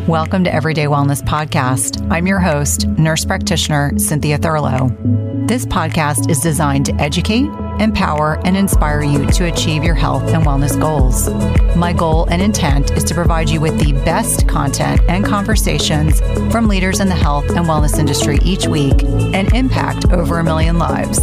Welcome to Everyday Wellness Podcast. I'm your host, nurse practitioner Cynthia Thurlow. This podcast is designed to educate, empower, and inspire you to achieve your health and wellness goals. My goal and intent is to provide you with the best content and conversations from leaders in the health and wellness industry each week and impact over 1 million lives.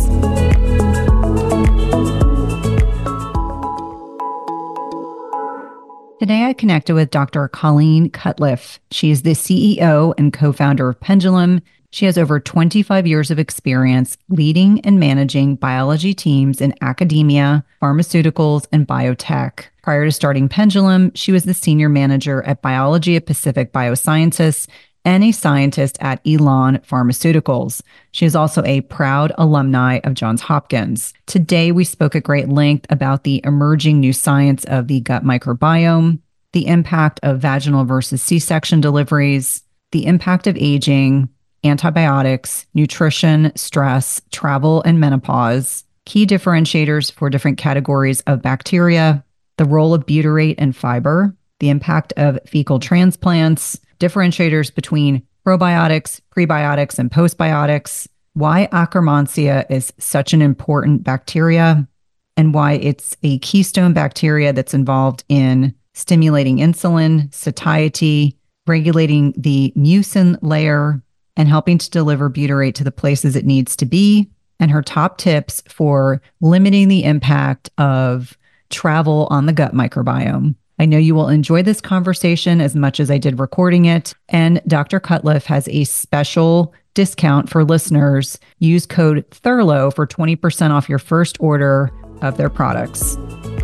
Today, I connected with Dr. Colleen Cutcliffe. She is the CEO and co-founder of Pendulum. She has over 25 years of experience leading and managing biology teams in academia, pharmaceuticals, and biotech. Prior to starting Pendulum, she was the senior manager at Biology at Pacific Biosciences and a scientist at Elan Pharmaceuticals. She is also a proud alumni of Johns Hopkins. Today, we spoke at great length about the emerging new science of the gut microbiome, the impact of vaginal versus C-section deliveries, the impact of aging, antibiotics, nutrition, stress, travel, and menopause, key differentiators for different categories of bacteria, the role of butyrate and fiber, the impact of fecal transplants, differentiators between probiotics, prebiotics, and postbiotics, why Akkermansia is such an important bacteria, and why it's a keystone bacteria that's involved in stimulating insulin, satiety, regulating the mucin layer, and helping to deliver butyrate to the places it needs to be, and her top tips for limiting the impact of travel on the gut microbiome. I know you will enjoy this conversation as much as I did recording it. And Dr. Cutcliffe has a special discount for listeners. Use code Thurlow for 20% off your first order of their products.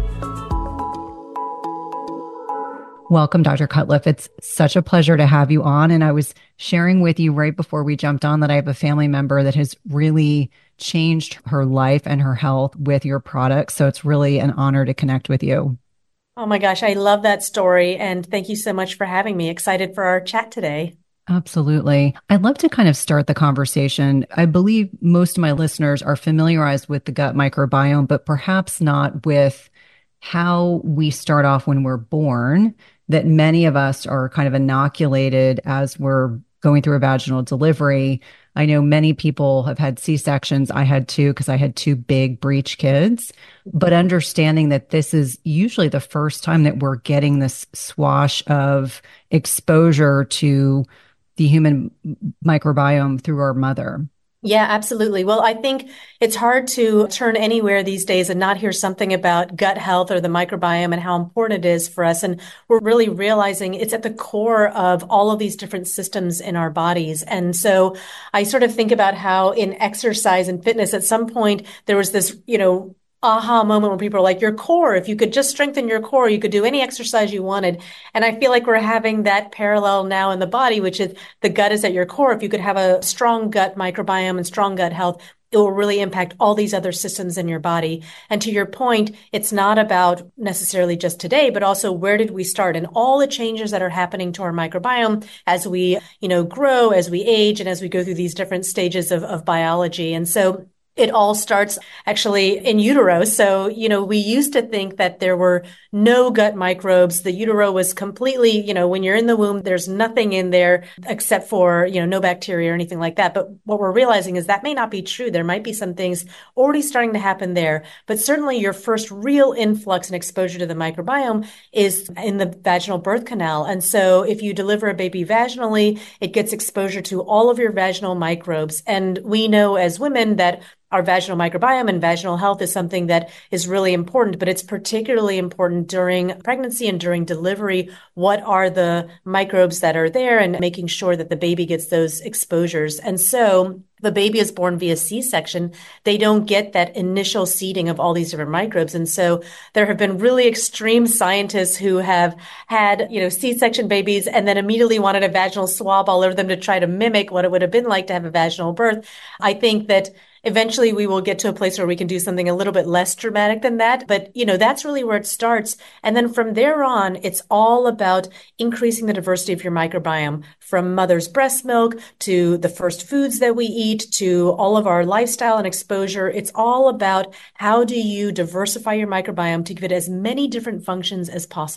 Welcome, Dr. Cutcliffe. It's such a pleasure to have you on. And I was sharing with you right before we jumped on that I have a family member that has really changed her life and her health with your products. So it's really an honor to connect with you. Oh my gosh, I love that story. And thank you so much for having me. Excited for our chat today. Absolutely. I'd love to kind of start the conversation. I believe most of my listeners are familiarized with the gut microbiome, but perhaps not with how we start off when we're born, that many of us are kind of inoculated as we're going through a vaginal delivery. I know many people have had C-sections. I had two because I had two big breech kids, but understanding that this is usually the first time that we're getting this swash of exposure to the human microbiome through our mother. Yeah, absolutely. Well, I think it's hard to turn anywhere these days and not hear something about gut health or the microbiome and how important it is for us. And we're really realizing it's at the core of all of these different systems in our bodies. And so I sort of think about how in exercise and fitness, at some point, there was this, aha moment where people are like, your core, if you could just strengthen your core, you could do any exercise you wanted. And I feel like we're having that parallel now in the body, which is the gut is at your core. If you could have a strong gut microbiome and strong gut health, it will really impact all these other systems in your body. And to your point, it's not about necessarily just today, but also where did we start and all the changes that are happening to our microbiome as we, grow, as we age, and as we go through these different stages of biology. And so it all starts actually in utero. So, we used to think that there were no gut microbes. The utero was completely, when you're in the womb, there's nothing in there except for, no bacteria or anything like that. But what we're realizing is that may not be true. There might be some things already starting to happen there. But certainly your first real influx and exposure to the microbiome is in the vaginal birth canal. And so if you deliver a baby vaginally, it gets exposure to all of your vaginal microbes. And we know as women that our vaginal microbiome and vaginal health is something that is really important, but it's particularly important during pregnancy and during delivery. What are the microbes that are there and making sure that the baby gets those exposures? And so the baby is born via C-section, they don't get that initial seeding of all these different microbes. And so there have been really extreme scientists who have had, C-section babies and then immediately wanted a vaginal swab all over them to try to mimic what it would have been like to have a vaginal birth. I think that eventually we will get to a place where we can do something a little bit less dramatic than that. But, that's really where it starts. And then from there on, it's all about increasing the diversity of your microbiome, from mother's breast milk to the first foods that we eat to all of our lifestyle and exposure. It's all about how do you diversify your microbiome to give it as many different functions as possible.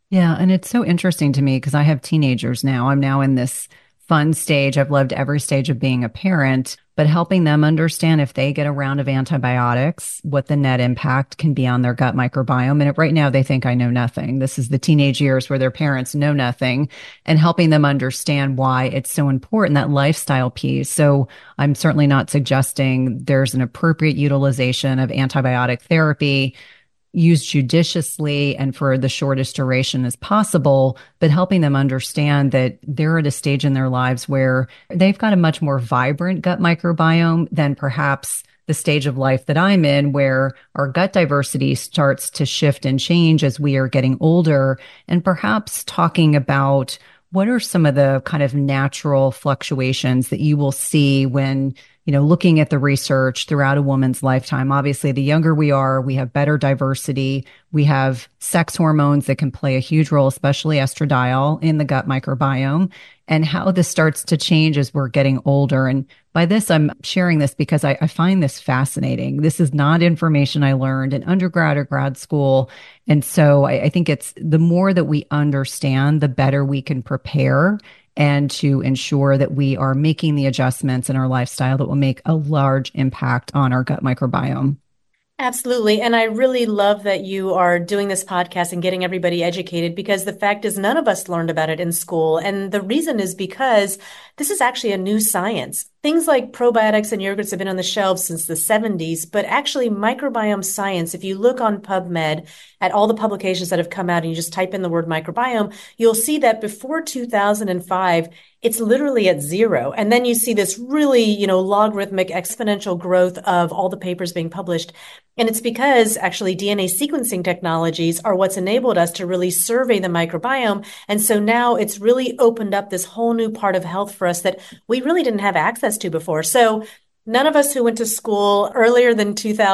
Yeah, and it's so interesting to me because I have teenagers now. I'm now in this fun stage. I've loved every stage of being a parent, but helping them understand if they get a round of antibiotics, what the net impact can be on their gut microbiome. And right now they think I know nothing. This is the teenage years where their parents know nothing, and helping them understand why it's so important, that lifestyle piece. So I'm certainly not suggesting there's an appropriate utilization of antibiotic therapy used judiciously and for the shortest duration as possible, but helping them understand that they're at a stage in their lives where they've got a much more vibrant gut microbiome than perhaps the stage of life that I'm in, where our gut diversity starts to shift and change as we are getting older, and perhaps talking about what are some of the kind of natural fluctuations that you will see when looking at the research throughout a woman's lifetime. Obviously, the younger we are, we have better diversity. We have sex hormones that can play a huge role, especially estradiol in the gut microbiome, and how this starts to change as we're getting older. And by this, I'm sharing this because I find this fascinating. This is not information I learned in undergrad or grad school. And so I think it's the more that we understand, the better we can prepare and to ensure that we are making the adjustments in our lifestyle that will make a large impact on our gut microbiome. Absolutely. And I really love that you are doing this podcast and getting everybody educated, because the fact is none of us learned about it in school. And the reason is because this is actually a new science. Things like probiotics and yogurts have been on the shelves since the 70s, but actually microbiome science, if you look on PubMed at all the publications that have come out and you just type in the word microbiome, you'll see that before 2005, it's literally at zero. And then you see this really, logarithmic exponential growth of all the papers being published. And it's because actually DNA sequencing technologies are what's enabled us to really survey the microbiome. And so now it's really opened up this whole new part of health for us that we really didn't have access to before. So none of us who went to school earlier than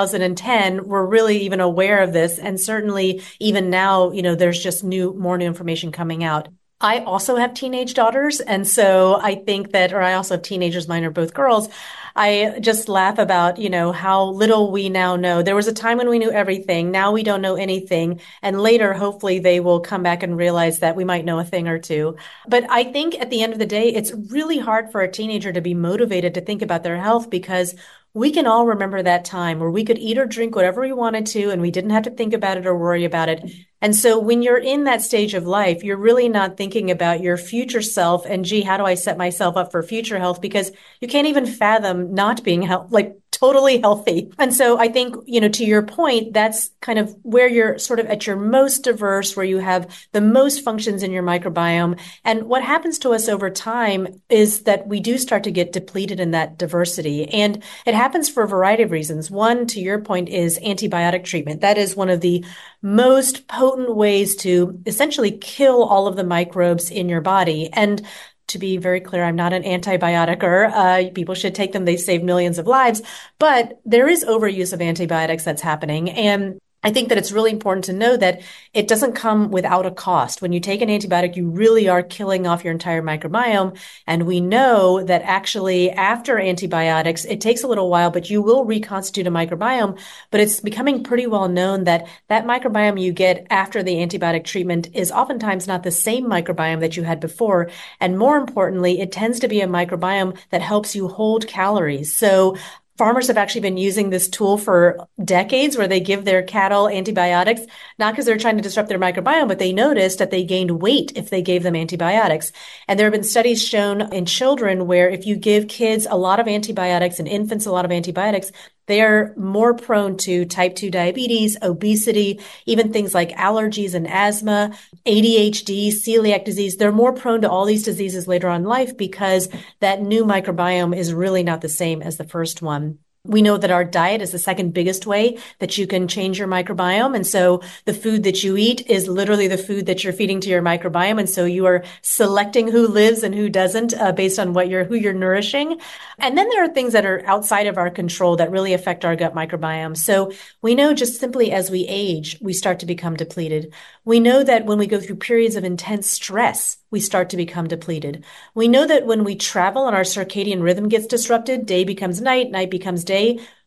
2010 were really even aware of this. And certainly even now, there's just more new information coming out. I also have teenage daughters. And so I think that, or I also have teenagers, mine are both girls. I just laugh about, how little we now know. There was a time when we knew everything. Now we don't know anything. And later, hopefully they will come back and realize that we might know a thing or two. But I think at the end of the day, it's really hard for a teenager to be motivated to think about their health, because we can all remember that time where we could eat or drink whatever we wanted to, and we didn't have to think about it or worry about it. And so when you're in that stage of life, you're really not thinking about your future self and, gee, how do I set myself up for future health? Because you can't even fathom not being totally healthy. And so I think, to your point, that's kind of where you're sort of at your most diverse, where you have the most functions in your microbiome. And what happens to us over time is that we do start to get depleted in that diversity. And it happens for a variety of reasons. One, to your point, is antibiotic treatment. That is one of the most potent ways to essentially kill all of the microbes in your body. And to be very clear, I'm not an antibioticer. People should take them. They save millions of lives. But there is overuse of antibiotics that's happening. And I think that it's really important to know that it doesn't come without a cost. When you take an antibiotic, you really are killing off your entire microbiome. And we know that actually after antibiotics, it takes a little while, but you will reconstitute a microbiome. But it's becoming pretty well known that that microbiome you get after the antibiotic treatment is oftentimes not the same microbiome that you had before. And more importantly, it tends to be a microbiome that helps you hold calories. So farmers have actually been using this tool for decades, where they give their cattle antibiotics, not because they're trying to disrupt their microbiome, but they noticed that they gained weight if they gave them antibiotics. And there have been studies shown in children where if you give kids a lot of antibiotics and infants a lot of antibiotics, they are more prone to type 2 diabetes, obesity, even things like allergies and asthma, ADHD, celiac disease. They're more prone to all these diseases later on in life because that new microbiome is really not the same as the first one. We know that our diet is the second biggest way that you can change your microbiome. And so the food that you eat is literally the food that you're feeding to your microbiome. And so you are selecting who lives and who doesn't based on who you're nourishing. And then there are things that are outside of our control that really affect our gut microbiome. So we know just simply as we age, we start to become depleted. We know that when we go through periods of intense stress, we start to become depleted. We know that when we travel and our circadian rhythm gets disrupted, day becomes night, night becomes day,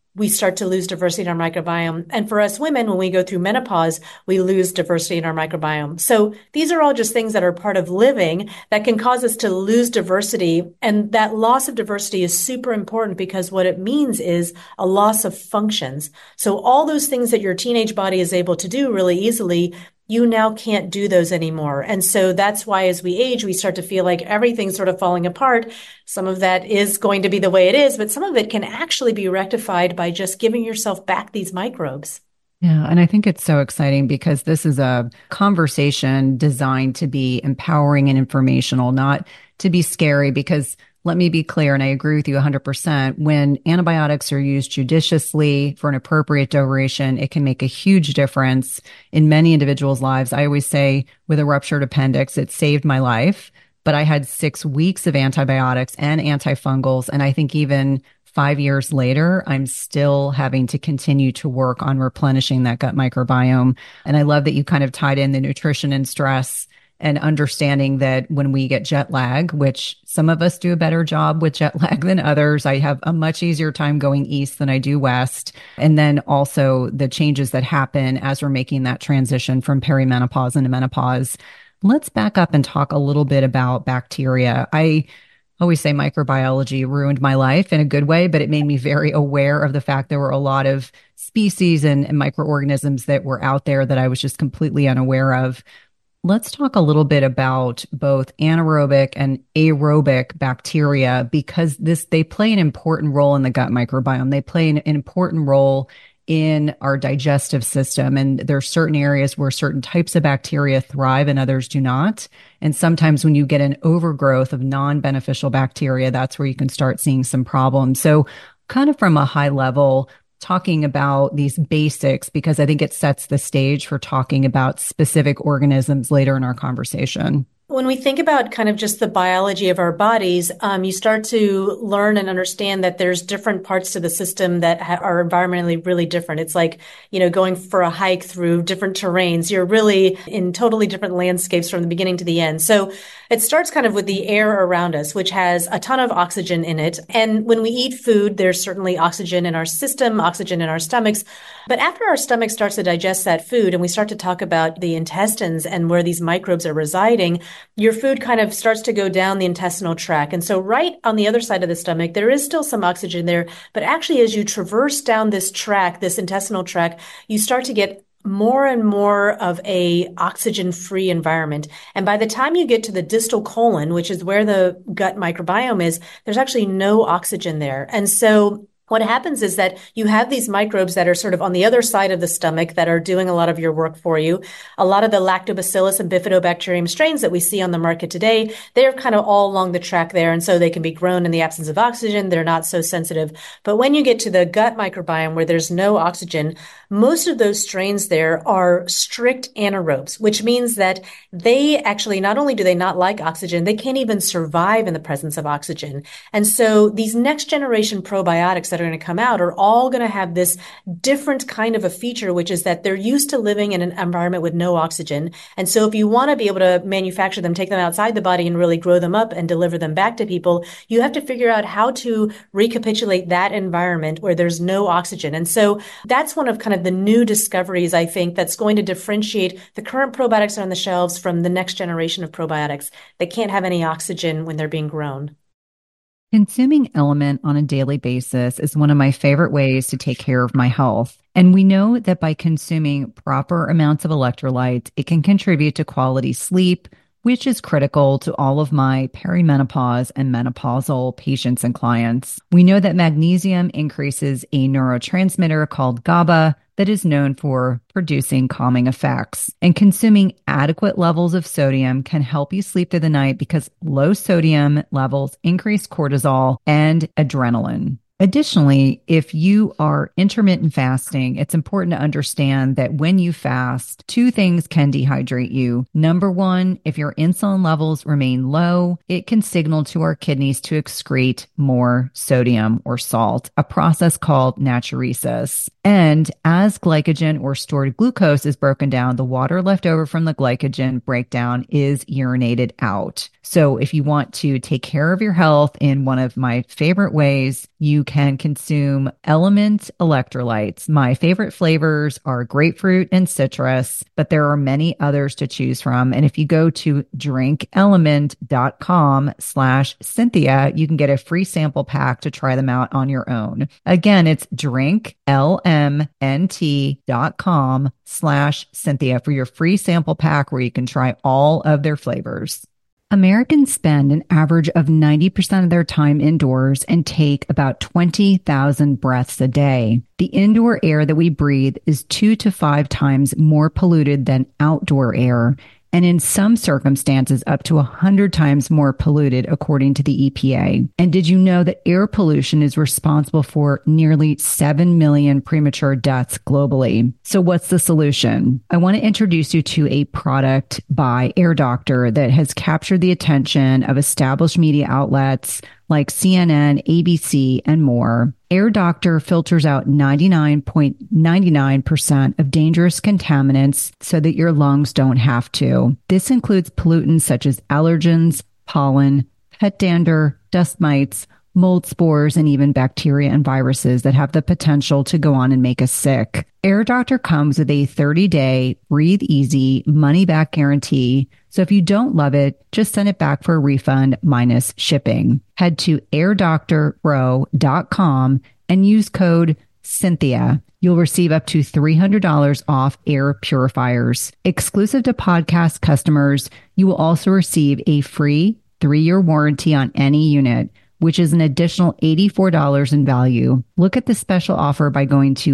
we start to lose diversity in our microbiome. And for us women, when we go through menopause, we lose diversity in our microbiome. So these are all just things that are part of living that can cause us to lose diversity. And that loss of diversity is super important because what it means is a loss of functions. So all those things that your teenage body is able to do really easily, you now can't do those anymore. And so that's why as we age, we start to feel like everything's sort of falling apart. Some of that is going to be the way it is, but some of it can actually be rectified by just giving yourself back these microbes. Yeah, and I think it's so exciting because this is a conversation designed to be empowering and informational, not to be scary. Because let me be clear, and I agree with you 100%. When antibiotics are used judiciously for an appropriate duration, it can make a huge difference in many individuals' lives. I always say with a ruptured appendix, it saved my life, but I had 6 weeks of antibiotics and antifungals. And I think even 5 years later, I'm still having to continue to work on replenishing that gut microbiome. And I love that you kind of tied in the nutrition and stress and understanding that when we get jet lag, which some of us do a better job with jet lag than others, I have a much easier time going east than I do west. And then also the changes that happen as we're making that transition from perimenopause into menopause. Let's back up and talk a little bit about bacteria. I always say microbiology ruined my life in a good way, but it made me very aware of the fact there were a lot of species and microorganisms that were out there that I was just completely unaware of. Let's talk a little bit about both anaerobic and aerobic bacteria because they play an important role in the gut microbiome. They play an important role in our digestive system. And there are certain areas where certain types of bacteria thrive and others do not. And sometimes when you get an overgrowth of non-beneficial bacteria, that's where you can start seeing some problems. So kind of from a high level, talking about these basics, because I think it sets the stage for talking about specific organisms later in our conversation. When we think about kind of just the biology of our bodies, you start to learn and understand that there's different parts to the system that are environmentally really different. It's like, going for a hike through different terrains. You're really in totally different landscapes from the beginning to the end. So it starts kind of with the air around us, which has a ton of oxygen in it. And when we eat food, there's certainly oxygen in our system, oxygen in our stomachs. But after our stomach starts to digest that food and we start to talk about the intestines and where these microbes are residing, your food kind of starts to go down the intestinal tract. And so right on the other side of the stomach, there is still some oxygen there. But actually, as you traverse down this tract, this intestinal tract, you start to get more and more of a oxygen-free environment. And by the time you get to the distal colon, which is where the gut microbiome is, there's actually no oxygen there. And so what happens is that you have these microbes that are sort of on the other side of the stomach that are doing a lot of your work for you. A lot of the lactobacillus and bifidobacterium strains that we see on the market today, they're kind of all along the track there. And so they can be grown in the absence of oxygen. They're not so sensitive. But when you get to the gut microbiome where there's no oxygen, most of those strains there are strict anaerobes, which means that they actually, not only do they not like oxygen, they can't even survive in the presence of oxygen. And so these next generation probiotics that are going to come out are all going to have this different kind of a feature, which is that they're used to living in an environment with no oxygen. And so if you want to be able to manufacture them, take them outside the body and really grow them up and deliver them back to people, you have to figure out how to recapitulate that environment where there's no oxygen. And so that's one of kind of the new discoveries, I think, that's going to differentiate the current probiotics on the shelves from the next generation of probiotics. They can't have any oxygen when they're being grown. Consuming Element on a daily basis is one of my favorite ways to take care of my health. And we know that by consuming proper amounts of electrolytes, it can contribute to quality sleep, which is critical to all of my perimenopause and menopausal patients and clients. We know that magnesium increases a neurotransmitter called GABA that is known for producing calming effects. And consuming adequate levels of sodium can help you sleep through the night because low sodium levels increase cortisol and adrenaline. Additionally, if you are intermittent fasting, it's important to understand that when you fast, two things can dehydrate you. Number one, if your insulin levels remain low, it can signal to our kidneys to excrete more sodium or salt, a process called natriuresis. And as glycogen or stored glucose is broken down, the water left over from the glycogen breakdown is urinated out. So if you want to take care of your health in one of my favorite ways, you can consume Element electrolytes. My favorite flavors are grapefruit and citrus, but there are many others to choose from. And if you go to drinkelement.com/Cynthia, you can get a free sample pack to try them out on your own. Again, it's drinklmnt.com/Cynthia for your free sample pack where you can try all of their flavors. Americans spend an average of 90% of their time indoors and take about 20,000 breaths a day. The indoor air that we breathe is 2 to 5 times more polluted than outdoor air, and in some circumstances up to 100 times more polluted, according to the EPA. And did you know that air pollution is responsible for nearly 7 million premature deaths globally? So what's the solution? I want to introduce you to a product by Air Doctor that has captured the attention of established media outlets like CNN, ABC, and more. Air Doctor filters out 99.99% of dangerous contaminants so that your lungs don't have to. This includes pollutants such as allergens, pollen, pet dander, dust mites, mold spores, and even bacteria and viruses that have the potential to go on and make us sick. Air Doctor comes with a 30-day breathe easy money back guarantee. So if you don't love it, just send it back for a refund minus shipping. Head to airdoctorpro.com and use code Cynthia. You'll receive up to $300 off air purifiers. Exclusive to podcast customers, you will also receive a free 3-year warranty on any unit, which is an additional $84 in value. Look at the special offer by going to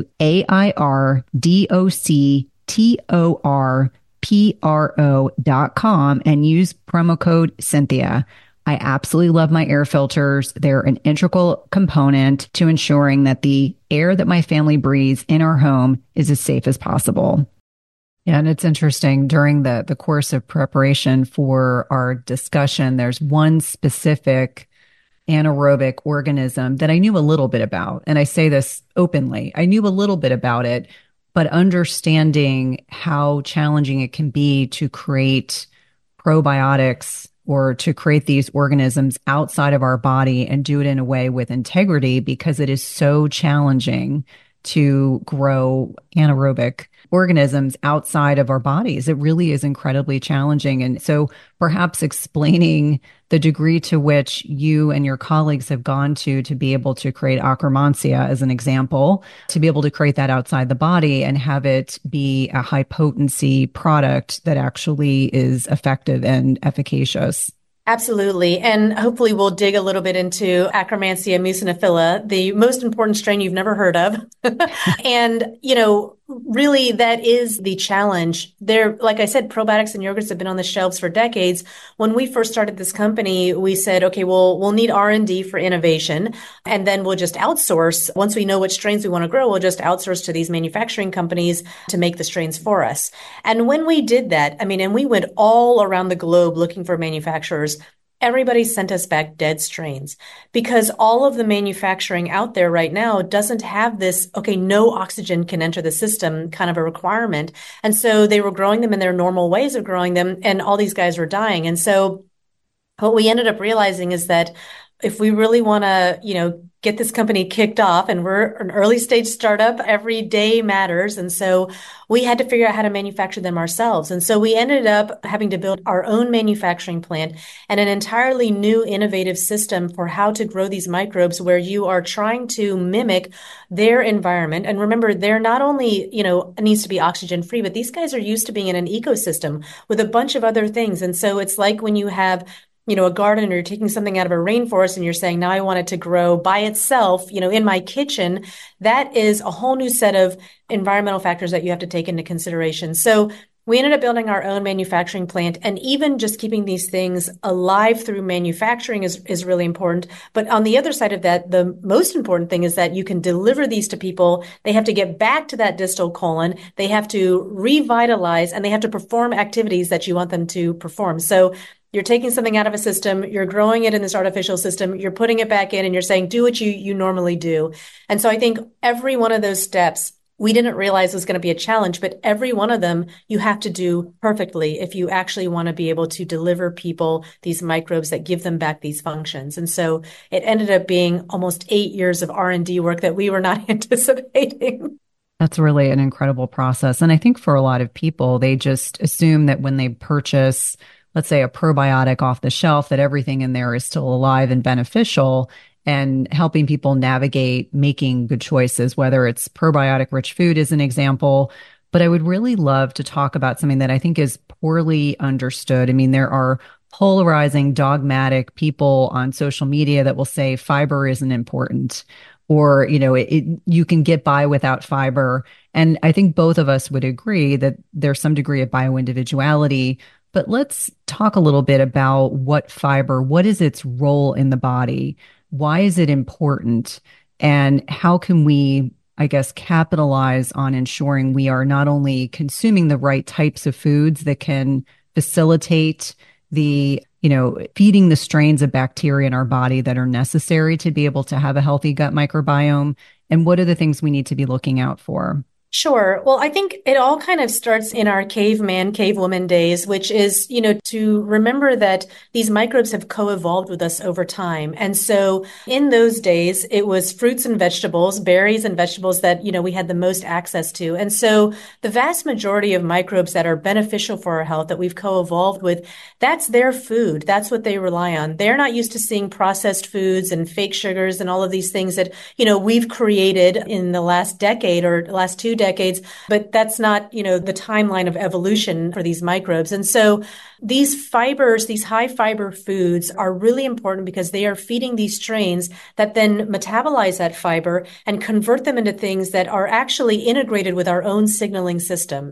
airdoctorpro.com and use promo code Cynthia. I absolutely love my air filters. They're an integral component to ensuring that the air that my family breathes in our home is as safe as possible. Yeah, and it's interesting, during the course of preparation for our discussion, there's one specific anaerobic organism that I knew a little bit about. And I say this openly. I knew a little bit about it, but understanding how challenging it can be to create probiotics or to create these organisms outside of our body and do it in a way with integrity, because it is so challenging to grow anaerobic organisms outside of our bodies. It really is incredibly challenging. And so perhaps explaining the degree to which you and your colleagues have gone to be able to create Akkermansia, as an example, to be able to create that outside the body and have it be a high potency product that actually is effective and efficacious. Absolutely. And hopefully we'll dig a little bit into Akkermansia muciniphila, the most important strain you've never heard of. And, really that is the challenge. There, like I said, probiotics and yogurts have been on the shelves for decades. When we first started this company, we said, okay, well, we'll need R&D for innovation, and then we'll just outsource. Once we know which strains we want to grow, we'll just outsource to these manufacturing companies to make the strains for us. And when we did that, and we went all around the globe looking for manufacturers. Everybody sent us back dead strains, because all of the manufacturing out there right now doesn't have this, okay, no oxygen can enter the system kind of a requirement. And so they were growing them in their normal ways of growing them, and all these guys were dying. And so what we ended up realizing is that if we really want to, get this company kicked off, and we're an early stage startup, every day matters. And so we had to figure out how to manufacture them ourselves. And so we ended up having to build our own manufacturing plant and an entirely new innovative system for how to grow these microbes, where you are trying to mimic their environment. And remember, they're not only, it needs to be oxygen free, but these guys are used to being in an ecosystem with a bunch of other things. And so it's like when you have a garden, or you're taking something out of a rainforest and you're saying, now I want it to grow by itself, in my kitchen. That is a whole new set of environmental factors that you have to take into consideration. So we ended up building our own manufacturing plant, and even just keeping these things alive through manufacturing is really important. But on the other side of that, the most important thing is that you can deliver these to people. They have to get back to that distal colon. They have to revitalize, and they have to perform activities that you want them to perform. So you're taking something out of a system, you're growing it in this artificial system, you're putting it back in, and you're saying, do what you normally do. And so I think every one of those steps we didn't realize was going to be a challenge, but every one of them you have to do perfectly if you actually want to be able to deliver people these microbes that give them back these functions. And so it ended up being almost 8 years of R&D work that we were not anticipating. That's really an incredible process. And I think for a lot of people, they just assume that when they purchase, let's say, a probiotic off the shelf, that everything in there is still alive and beneficial and helping people navigate making good choices, whether it's probiotic rich food as an example. But I would really love to talk about something that I think is poorly understood. I mean, there are polarizing, dogmatic people on social media that will say fiber isn't important or you can get by without fiber. And I think both of us would agree that there's some degree of bioindividuality. But let's talk a little bit about what is its role in the body? Why is it important? And how can we, I guess, capitalize on ensuring we are not only consuming the right types of foods that can facilitate feeding the strains of bacteria in our body that are necessary to be able to have a healthy gut microbiome? And what are the things we need to be looking out for? Sure. Well, I think it all kind of starts in our caveman, cavewoman days, which is, to remember that these microbes have co-evolved with us over time. And so in those days, it was fruits and vegetables, berries and vegetables that, we had the most access to. And so the vast majority of microbes that are beneficial for our health that we've co-evolved with, that's their food. That's what they rely on. They're not used to seeing processed foods and fake sugars and all of these things that, we've created in the last decade or last 2 decades, but that's not, the timeline of evolution for these microbes. And so these fibers, these high fiber foods are really important because they are feeding these strains that then metabolize that fiber and convert them into things that are actually integrated with our own signaling system.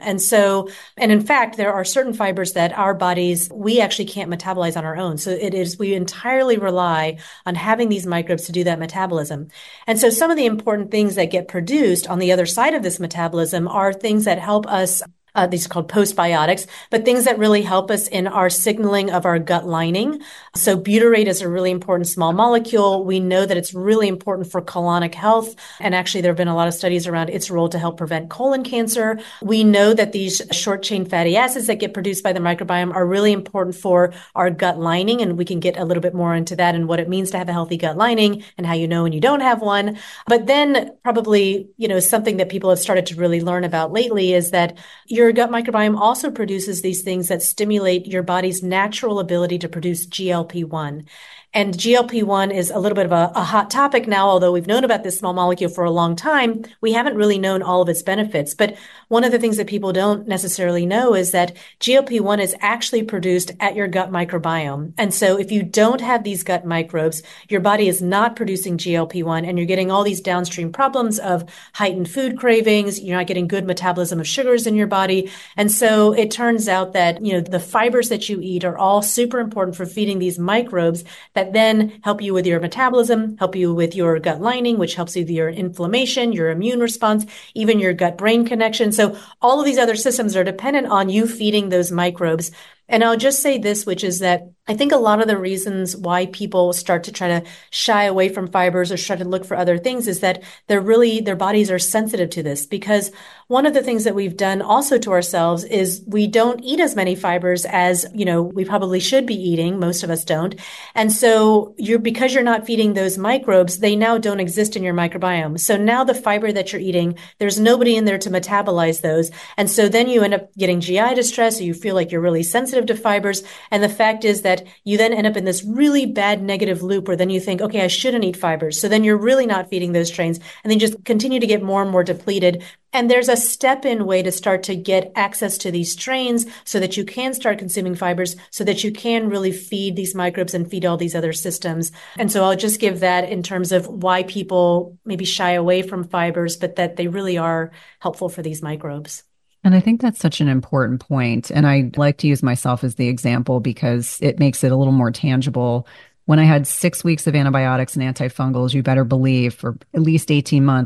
And in fact, there are certain fibers that our bodies, we actually can't metabolize on our own. So we entirely rely on having these microbes to do that metabolism. And so some of the important things that get produced on the other side of this metabolism are things that help us. These are called postbiotics, but things that really help us in our signaling of our gut lining. So butyrate is a really important small molecule. We know that it's really important for colonic health. And actually, there have been a lot of studies around its role to help prevent colon cancer. We know that these short chain fatty acids that get produced by the microbiome are really important for our gut lining. And we can get a little bit more into that and what it means to have a healthy gut lining and how you know when you don't have one. But then probably, something that people have started to really learn about lately is that your gut microbiome also produces these things that stimulate your body's natural ability to produce GLP-1. And GLP-1 is a little bit of a hot topic now, although we've known about this small molecule for a long time. We haven't really known all of its benefits. But one of the things that people don't necessarily know is that GLP-1 is actually produced at your gut microbiome. And so if you don't have these gut microbes, your body is not producing GLP-1 and you're getting all these downstream problems of heightened food cravings. You're not getting good metabolism of sugars in your body. And so it turns out that, the fibers that you eat are all super important for feeding these microbes that then help you with your metabolism, help you with your gut lining, which helps you with your inflammation, your immune response, even your gut-brain connection. So all of these other systems are dependent on you feeding those microbes. And I'll just say this, which is that I think a lot of the reasons why people start to try to shy away from fibers or try to look for other things is that their bodies are sensitive to this. Because one of the things that we've done also to ourselves is we don't eat as many fibers as, we probably should be eating. Most of us don't. And so because you're not feeding those microbes, they now don't exist in your microbiome. So now the fiber that you're eating, there's nobody in there to metabolize those. And so then you end up getting GI distress, or you feel like you're really sensitive to fibers. And the fact is that you then end up in this really bad negative loop where then you think, okay, I shouldn't eat fibers. So then you're really not feeding those strains and then just continue to get more and more depleted. And there's a step-in way to start to get access to these strains so that you can start consuming fibers so that you can really feed these microbes and feed all these other systems. And so I'll just give that in terms of why people maybe shy away from fibers, but that they really are helpful for these microbes. And I think that's such an important point. And I like to use myself as the example because it makes it a little more tangible. When I had 6 weeks of antibiotics and antifungals, you better believe for at least 18 months,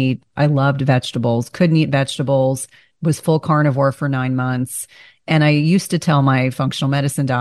I loved vegetables, couldn't eat vegetables, was full carnivore for 9 months. And I used to tell my functional medicine doc,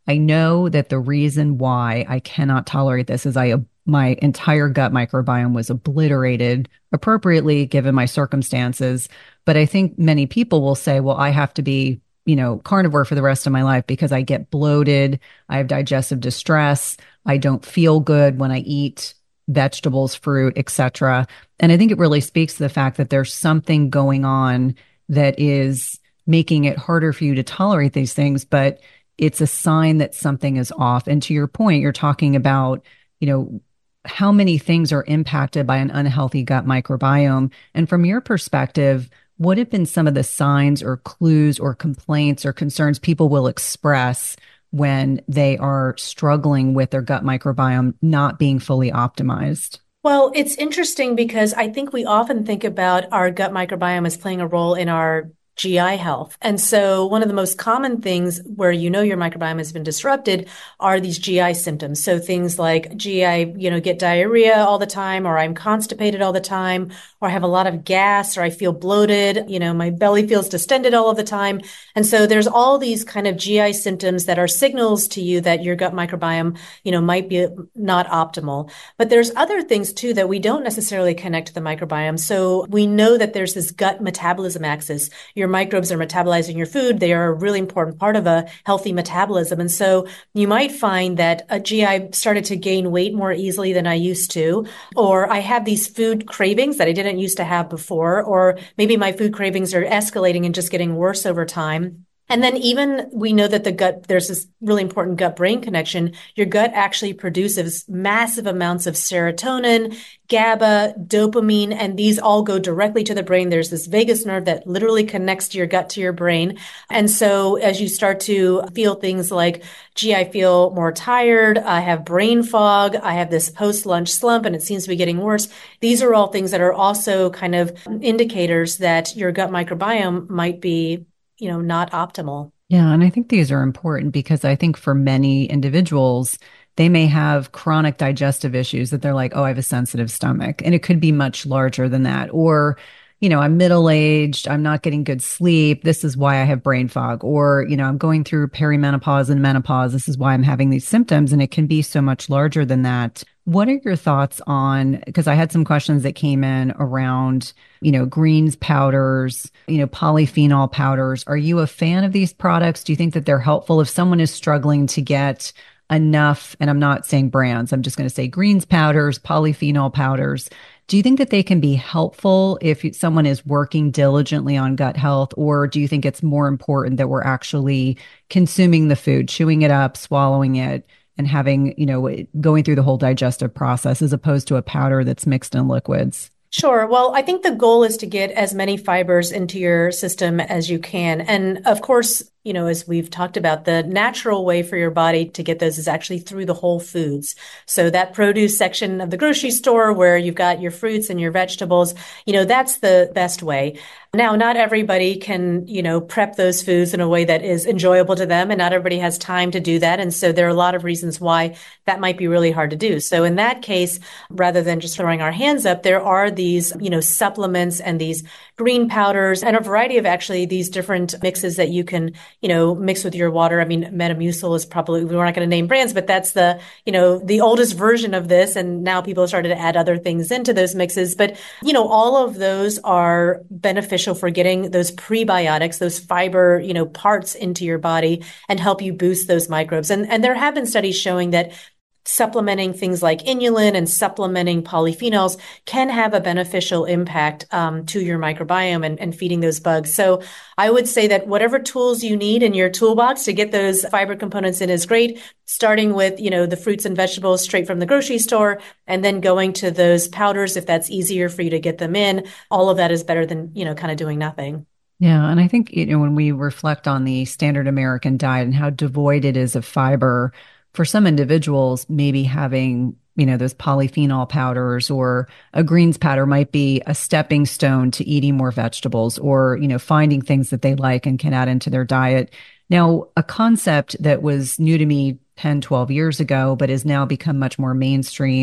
I know that the reason why I cannot tolerate this is my entire gut microbiome was obliterated appropriately given my circumstances. But I think many people will say, well, I have to be, carnivore for the rest of my life because I get bloated, I have digestive distress, I don't feel good when I eat vegetables, fruit, etc. And I think it really speaks to the fact that there's something going on that is making it harder for you to tolerate these things, but it's a sign that something is off. And to your point, you're talking about, you know, how many things are impacted by an unhealthy gut microbiome. And from your perspective, what have been some of the signs or clues or complaints or concerns people will express when they are struggling with their gut microbiome not being fully optimized? Well, it's interesting because I think we often think about our gut microbiome as playing a role in our GI health. And so one of the most common things where your microbiome has been disrupted are these GI symptoms. So things like, gee, I, get diarrhea all the time, or I'm constipated all the time, or I have a lot of gas, or I feel bloated, my belly feels distended all of the time. And so there's all these kind of GI symptoms that are signals to you that your gut microbiome, might be not optimal. But there's other things too that we don't necessarily connect to the microbiome. So we know that there's this gut metabolism axis. Your microbes are metabolizing your food. They are a really important part of a healthy metabolism. And so you might find that, gee, I started to gain weight more easily than I used to, or I have these food cravings that I didn't used to have before, or maybe my food cravings are escalating and just getting worse over time. And then even we know that the gut, there's this really important gut-brain connection. Your gut actually produces massive amounts of serotonin, GABA, dopamine, and these all go directly to the brain. There's this vagus nerve that literally connects to your gut to your brain. And so as you start to feel things like, gee, I feel more tired, I have brain fog, I have this post-lunch slump, and it seems to be getting worse. These are all things that are also kind of indicators that your gut microbiome might be not optimal. Yeah, and I think these are important because I think for many individuals, they may have chronic digestive issues that they're like, oh, I have a sensitive stomach. And it could be much larger than that. Or, I'm middle aged, I'm not getting good sleep. This is why I have brain fog. Or, I'm going through perimenopause and menopause. This is why I'm having these symptoms. And it can be so much larger than that. What are your thoughts on, because I had some questions that came in around, greens powders, polyphenol powders. Are you a fan of these products? Do you think that they're helpful if someone is struggling to get enough? And I'm not saying brands, I'm just going to say greens powders, polyphenol powders. Do you think that they can be helpful if someone is working diligently on gut health? Or do you think it's more important that we're actually consuming the food, chewing it up, swallowing it, and having, going through the whole digestive process as opposed to a powder that's mixed in liquids? Sure. Well, I think the goal is to get as many fibers into your system as you can. And of course, as we've talked about, the natural way for your body to get those is actually through the whole foods. So that produce section of the grocery store where you've got your fruits and your vegetables, that's the best way. Now, not everybody can, prep those foods in a way that is enjoyable to them, and not everybody has time to do that. And so there are a lot of reasons why that might be really hard to do. So in that case, rather than just throwing our hands up, there are these, supplements and these green powders and a variety of actually these different mixes that you can, mix with your water. I mean, Metamucil is probably, we're not going to name brands, but that's the, the oldest version of this. And now people have started to add other things into those mixes. But, all of those are beneficial for getting those prebiotics, those fiber, parts into your body and help you boost those microbes. And there have been studies showing that supplementing things like inulin and supplementing polyphenols can have a beneficial impact to your microbiome and feeding those bugs. So I would say that whatever tools you need in your toolbox to get those fiber components in is great, starting with, the fruits and vegetables straight from the grocery store, and then going to those powders if that's easier for you to get them in. All of that is better than, kind of doing nothing. Yeah. And I think, when we reflect on the standard American diet and how devoid it is of fiber, for some individuals, maybe having, those polyphenol powders or a greens powder might be a stepping stone to eating more vegetables or, finding things that they like and can add into their diet. Now, a concept that was new to me 10, 12 years ago, but has now become much more mainstream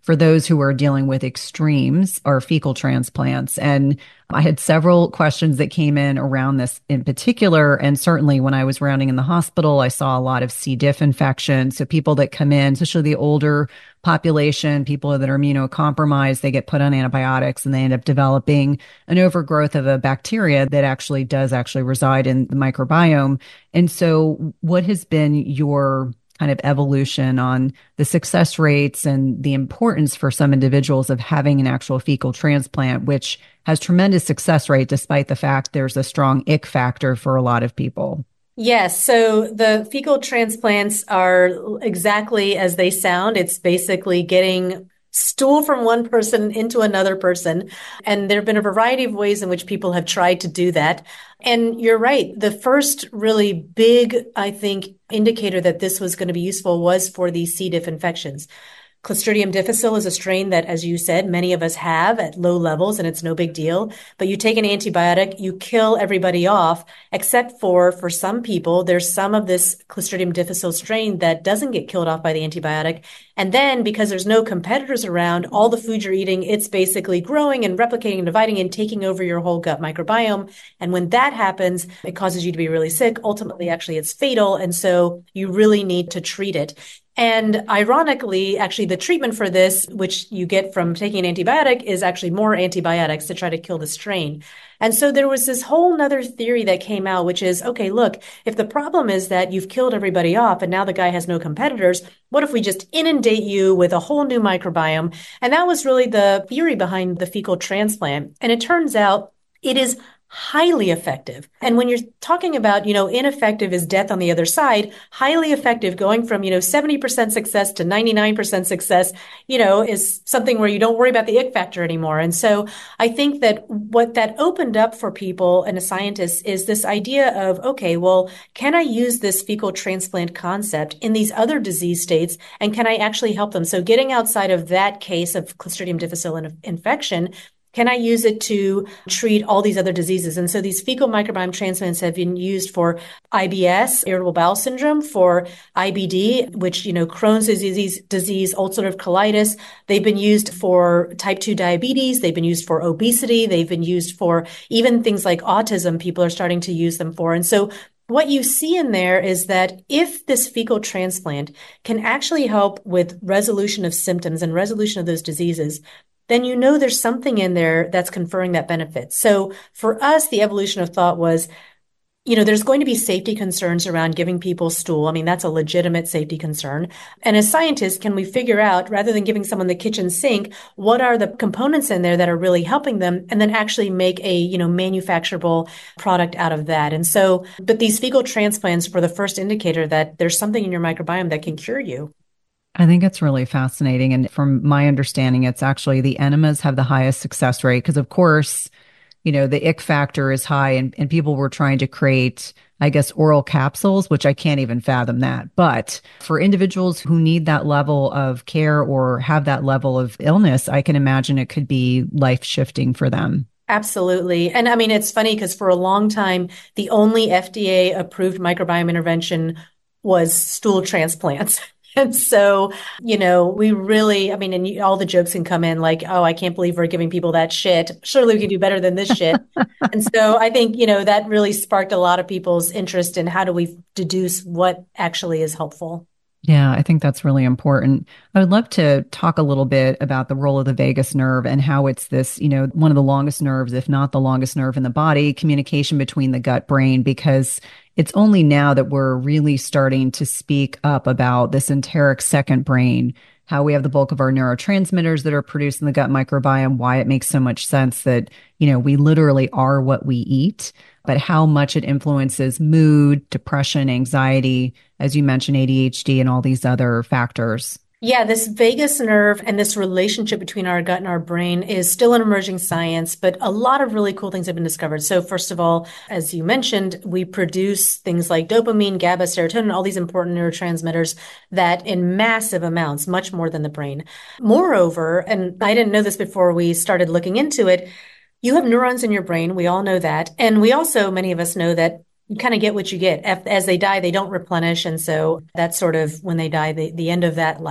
for those who are dealing with extremes are fecal transplants. And I had several questions that came in around this in particular. And certainly when I was rounding in the hospital, I saw a lot of C. diff infection. So people that come in, especially the older population, people that are immunocompromised, they get put on antibiotics and they end up developing an overgrowth of a bacteria that actually does actually reside in the microbiome. And so what has been your kind of evolution on the success rates and the importance for some individuals of having an actual fecal transplant, which has tremendous success rate despite the fact there's a strong ick factor for a lot of people? Yes, so the fecal transplants are exactly as they sound. It's basically getting stool from one person into another person. And there have been a variety of ways in which people have tried to do that. And you're right. The first really big, I think, indicator that this was going to be useful was for these C. diff infections. Clostridium difficile is a strain that, as you said, many of us have at low levels, and it's no big deal. But you take an antibiotic, you kill everybody off, except for some people, there's some of this Clostridium difficile strain that doesn't get killed off by the antibiotic. And then because there's no competitors around, all the food you're eating, it's basically growing and replicating and dividing and taking over your whole gut microbiome. And when that happens, it causes you to be really sick. Ultimately, actually, it's fatal. And so you really need to treat it. And ironically, actually, the treatment for this, which you get from taking an antibiotic, is actually more antibiotics to try to kill the strain. And so there was this whole nother theory that came out, which is, okay, look, if the problem is that you've killed everybody off and now the guy has no competitors, what if we just inundate you with a whole new microbiome? And that was really the theory behind the fecal transplant. And it turns out it is highly effective. And when you're talking about, ineffective is death on the other side, highly effective going from, 70% success to 99% success, is something where you don't worry about the ick factor anymore. And so I think that what that opened up for people and scientists is this idea of, okay, well, can I use this fecal transplant concept in these other disease states? And can I actually help them? So getting outside of that case of Clostridium difficile infection, can I use it to treat all these other diseases? And so these fecal microbiome transplants have been used for IBS, irritable bowel syndrome, for IBD, which, Crohn's disease, ulcerative colitis. They've been used for type 2 diabetes. They've been used for obesity. They've been used for even things like autism. People are starting to use them for. And so what you see in there is that if this fecal transplant can actually help with resolution of symptoms and resolution of those diseases, then there's something in there that's conferring that benefit. So for us, the evolution of thought was, there's going to be safety concerns around giving people stool. I mean, that's a legitimate safety concern. And as scientists, can we figure out, rather than giving someone the kitchen sink, what are the components in there that are really helping them, and then actually make a, manufacturable product out of that. And so, but these fecal transplants were the first indicator that there's something in your microbiome that can cure you. I think it's really fascinating. And from my understanding, it's actually the enemas have the highest success rate because, of course, the ick factor is high and people were trying to create, I guess, oral capsules, which I can't even fathom that. But for individuals who need that level of care or have that level of illness, I can imagine it could be life shifting for them. Absolutely. And I mean, it's funny because for a long time, the only FDA approved microbiome intervention was stool transplants. And so, we really, I mean, and all the jokes can come in like, oh, I can't believe we're giving people that shit. Surely we can do better than this shit. And so I think, that really sparked a lot of people's interest in how do we deduce what actually is helpful. Yeah, I think that's really important. I would love to talk a little bit about the role of the vagus nerve and how it's this, one of the longest nerves, if not the longest nerve in the body, communication between the gut brain, because it's only now that we're really starting to speak up about this enteric second brain, how we have the bulk of our neurotransmitters that are produced in the gut microbiome, why it makes so much sense that, we literally are what we eat, but how much it influences mood, depression, anxiety, as you mentioned, ADHD and all these other factors. Yeah, this vagus nerve and this relationship between our gut and our brain is still an emerging science, but a lot of really cool things have been discovered. So first of all, as you mentioned, we produce things like dopamine, GABA, serotonin, all these important neurotransmitters that in massive amounts, much more than the brain. Moreover, and I didn't know this before we started looking into it, you have neurons in your brain. We all know that. And we also, many of us know that you kind of get what you get. As they die, they don't replenish. And so that's sort of when they die, the end of that life.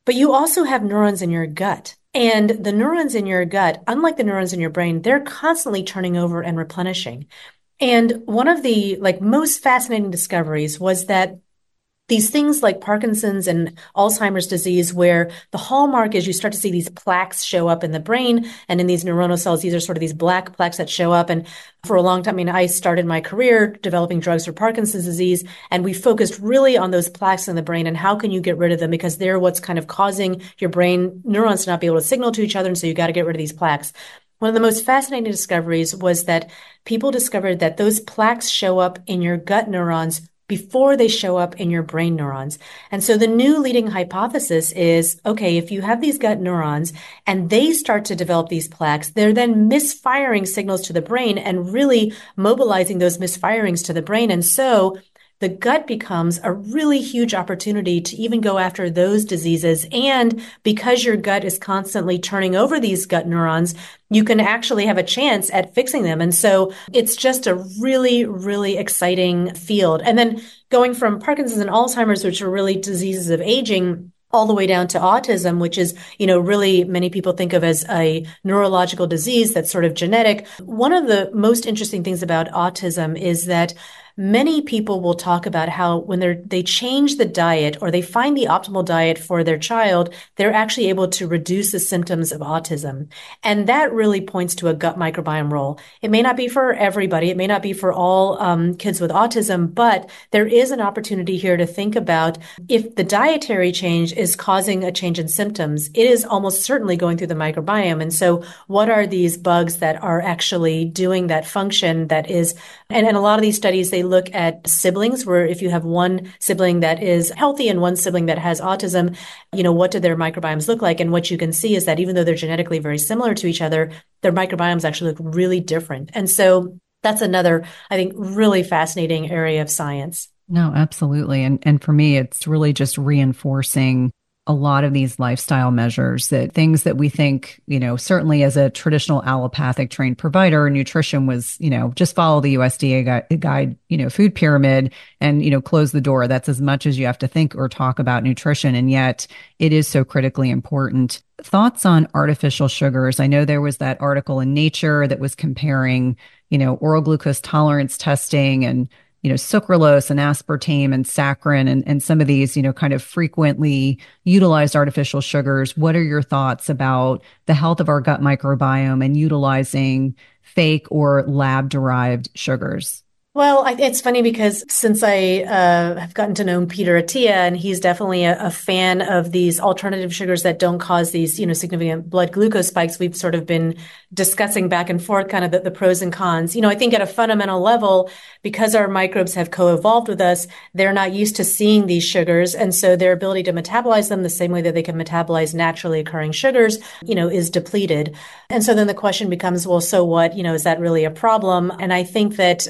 But you also have neurons in your gut. And the neurons in your gut, unlike the neurons in your brain, they're constantly turning over and replenishing. And one of the most fascinating discoveries was that these things like Parkinson's and Alzheimer's disease, where the hallmark is you start to see these plaques show up in the brain and in these neuronal cells. These are sort of these black plaques that show up. And for a long time, I mean, I started my career developing drugs for Parkinson's disease, and we focused really on those plaques in the brain and how can you get rid of them, because they're what's kind of causing your brain neurons to not be able to signal to each other. And so you got to get rid of these plaques. One of the most fascinating discoveries was that people discovered that those plaques show up in your gut neurons before they show up in your brain neurons. And so the new leading hypothesis is, okay, if you have these gut neurons and they start to develop these plaques, they're then misfiring signals to the brain and really mobilizing those misfirings to the brain. And so the gut becomes a really huge opportunity to even go after those diseases. And because your gut is constantly turning over these gut neurons, you can actually have a chance at fixing them. And so it's just a really, really exciting field. And then going from Parkinson's and Alzheimer's, which are really diseases of aging, all the way down to autism, which is, really many people think of as a neurological disease that's sort of genetic. One of the most interesting things about autism is that many people will talk about how when they change the diet or they find the optimal diet for their child, they're actually able to reduce the symptoms of autism. And that really points to a gut microbiome role. It may not be for everybody. It may not be for all kids with autism, but there is an opportunity here to think about if the dietary change is causing a change in symptoms, it is almost certainly going through the microbiome. And so what are these bugs that are actually doing that function that is, and a lot of these studies, they look at siblings where if you have one sibling that is healthy and one sibling that has autism, what do their microbiomes look like? And what you can see is that even though they're genetically very similar to each other, their microbiomes actually look really different. And so that's another, I think, really fascinating area of science. No, absolutely. And for me, it's really just reinforcing a lot of these lifestyle measures, that things that we think, certainly as a traditional allopathic trained provider, nutrition was, just follow the USDA guide, food pyramid and, close the door. That's as much as you have to think or talk about nutrition. And yet it is so critically important. Thoughts on artificial sugars? I know there was that article in Nature that was comparing, oral glucose tolerance testing and sucralose and aspartame and saccharin and some of these, kind of frequently utilized artificial sugars. What are your thoughts about the health of our gut microbiome and utilizing fake or lab-derived sugars? Well, it's funny because since I have gotten to know Peter Attia, and he's definitely a fan of these alternative sugars that don't cause these, significant blood glucose spikes, we've sort of been discussing back and forth kind of the pros and cons. I think at a fundamental level, because our microbes have co-evolved with us, they're not used to seeing these sugars. And so their ability to metabolize them the same way that they can metabolize naturally occurring sugars, is depleted. And so then the question becomes, well, so what? Is that really a problem? And I think that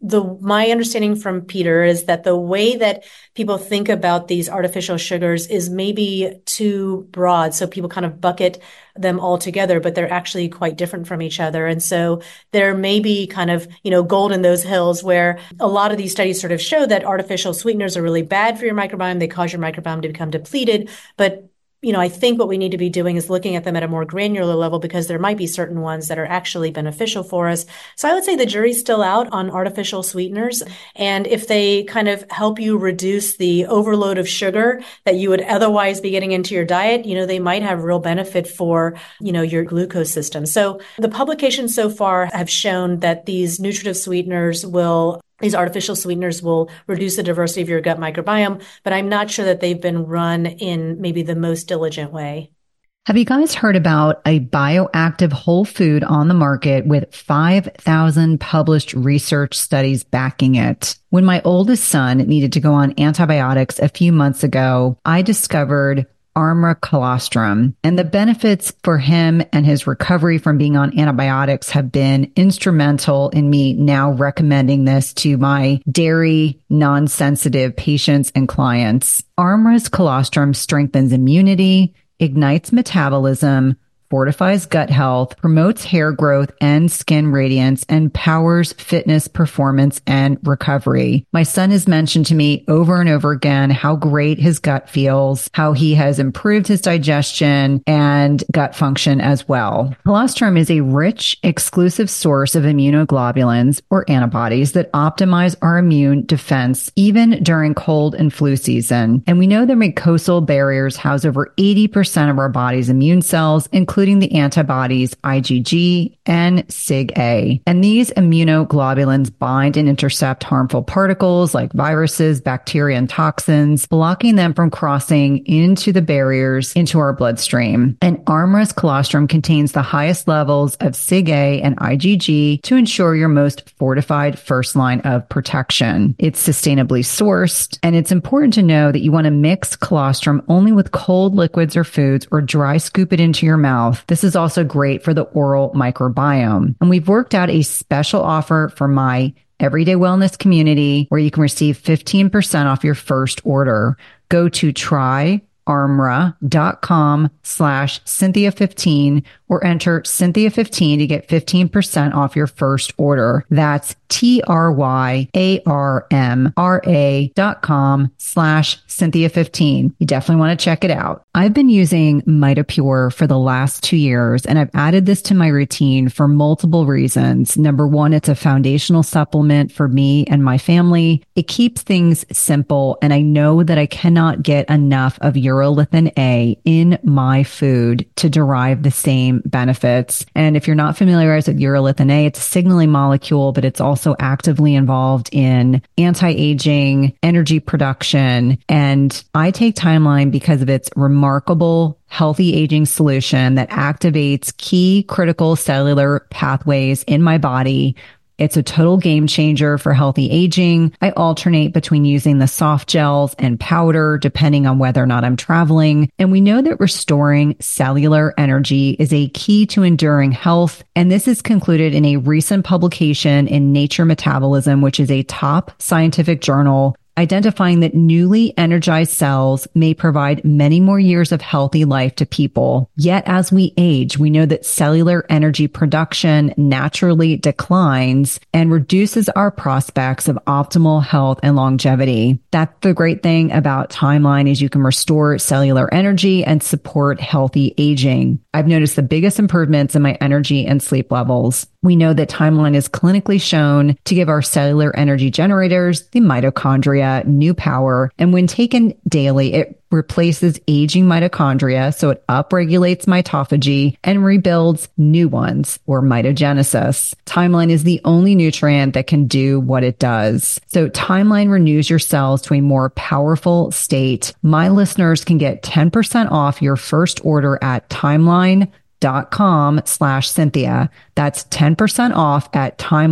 my understanding from Peter is that the way that people think about these artificial sugars is maybe too broad. So people kind of bucket them all together, but they're actually quite different from each other. And so there may be kind of, gold in those hills where a lot of these studies sort of show that artificial sweeteners are really bad for your microbiome. They cause your microbiome to become depleted. But I think what we need to be doing is looking at them at a more granular level, because there might be certain ones that are actually beneficial for us. So I would say the jury's still out on artificial sweeteners. And if they kind of help you reduce the overload of sugar that you would otherwise be getting into your diet, they might have real benefit for, your glucose system. So the publications so far have shown that these artificial sweeteners will reduce the diversity of your gut microbiome, but I'm not sure that they've been run in maybe the most diligent way. Have you guys heard about a bioactive whole food on the market with 5,000 published research studies backing it? When my oldest son needed to go on antibiotics a few months ago, I discovered Armra colostrum, and the benefits for him and his recovery from being on antibiotics have been instrumental in me now recommending this to my dairy non-sensitive patients and clients. Armra's colostrum strengthens immunity, ignites metabolism, fortifies gut health, promotes hair growth and skin radiance, and powers fitness, performance, and recovery. My son has mentioned to me over and over again how great his gut feels, how he has improved his digestion and gut function as well. Colostrum is a rich, exclusive source of immunoglobulins or antibodies that optimize our immune defense even during cold and flu season. And we know the mucosal barriers house over 80% of our body's immune cells, including the antibodies IgG and SIG-A. And these immunoglobulins bind and intercept harmful particles like viruses, bacteria, and toxins, blocking them from crossing into the barriers into our bloodstream. And Armra's colostrum contains the highest levels of SIG-A and IgG to ensure your most fortified first line of protection. It's sustainably sourced, and it's important to know that you want to mix colostrum only with cold liquids or foods, or dry scoop it into your mouth. This is also great for the oral microbiome. And we've worked out a special offer for my Everyday Wellness community where you can receive 15% off your first order. Go to tryarmra.com/Cynthia15 or enter Cynthia15 to get 15% off your first order. That's tryarmra.com/Cynthia15. You definitely want to check it out. I've been using MitoPure for the last 2 years, and I've added this to my routine for multiple reasons. Number one, it's a foundational supplement for me and my family. It keeps things simple, and I know that I cannot get enough of urolithin A in my food to derive the same benefits. And if you're not familiarized with urolithin A, it's a signaling molecule, but it's also actively involved in anti-aging, energy production. And I take Timeline because of its remarkable healthy aging solution that activates key critical cellular pathways in my body. It's a total game changer for healthy aging. I alternate between using the soft gels and powder depending on whether or not I'm traveling. And we know that restoring cellular energy is a key to enduring health. And this is concluded in a recent publication in Nature Metabolism, which is a top scientific journal, identifying that newly energized cells may provide many more years of healthy life to people. Yet as we age, we know that cellular energy production naturally declines and reduces our prospects of optimal health and longevity. That's the great thing about Timeline is you can restore cellular energy and support healthy aging. I've noticed the biggest improvements in my energy and sleep levels. We know that Timeline is clinically shown to give our cellular energy generators, the mitochondria, new power. And when taken daily, it replaces aging mitochondria, so it upregulates mitophagy and rebuilds new ones, or mitogenesis. Timeline is the only nutrient that can do what it does. So Timeline renews your cells to a more powerful state. My listeners can get 10% off your first order at timeline.com/Cynthia. That's 10% off at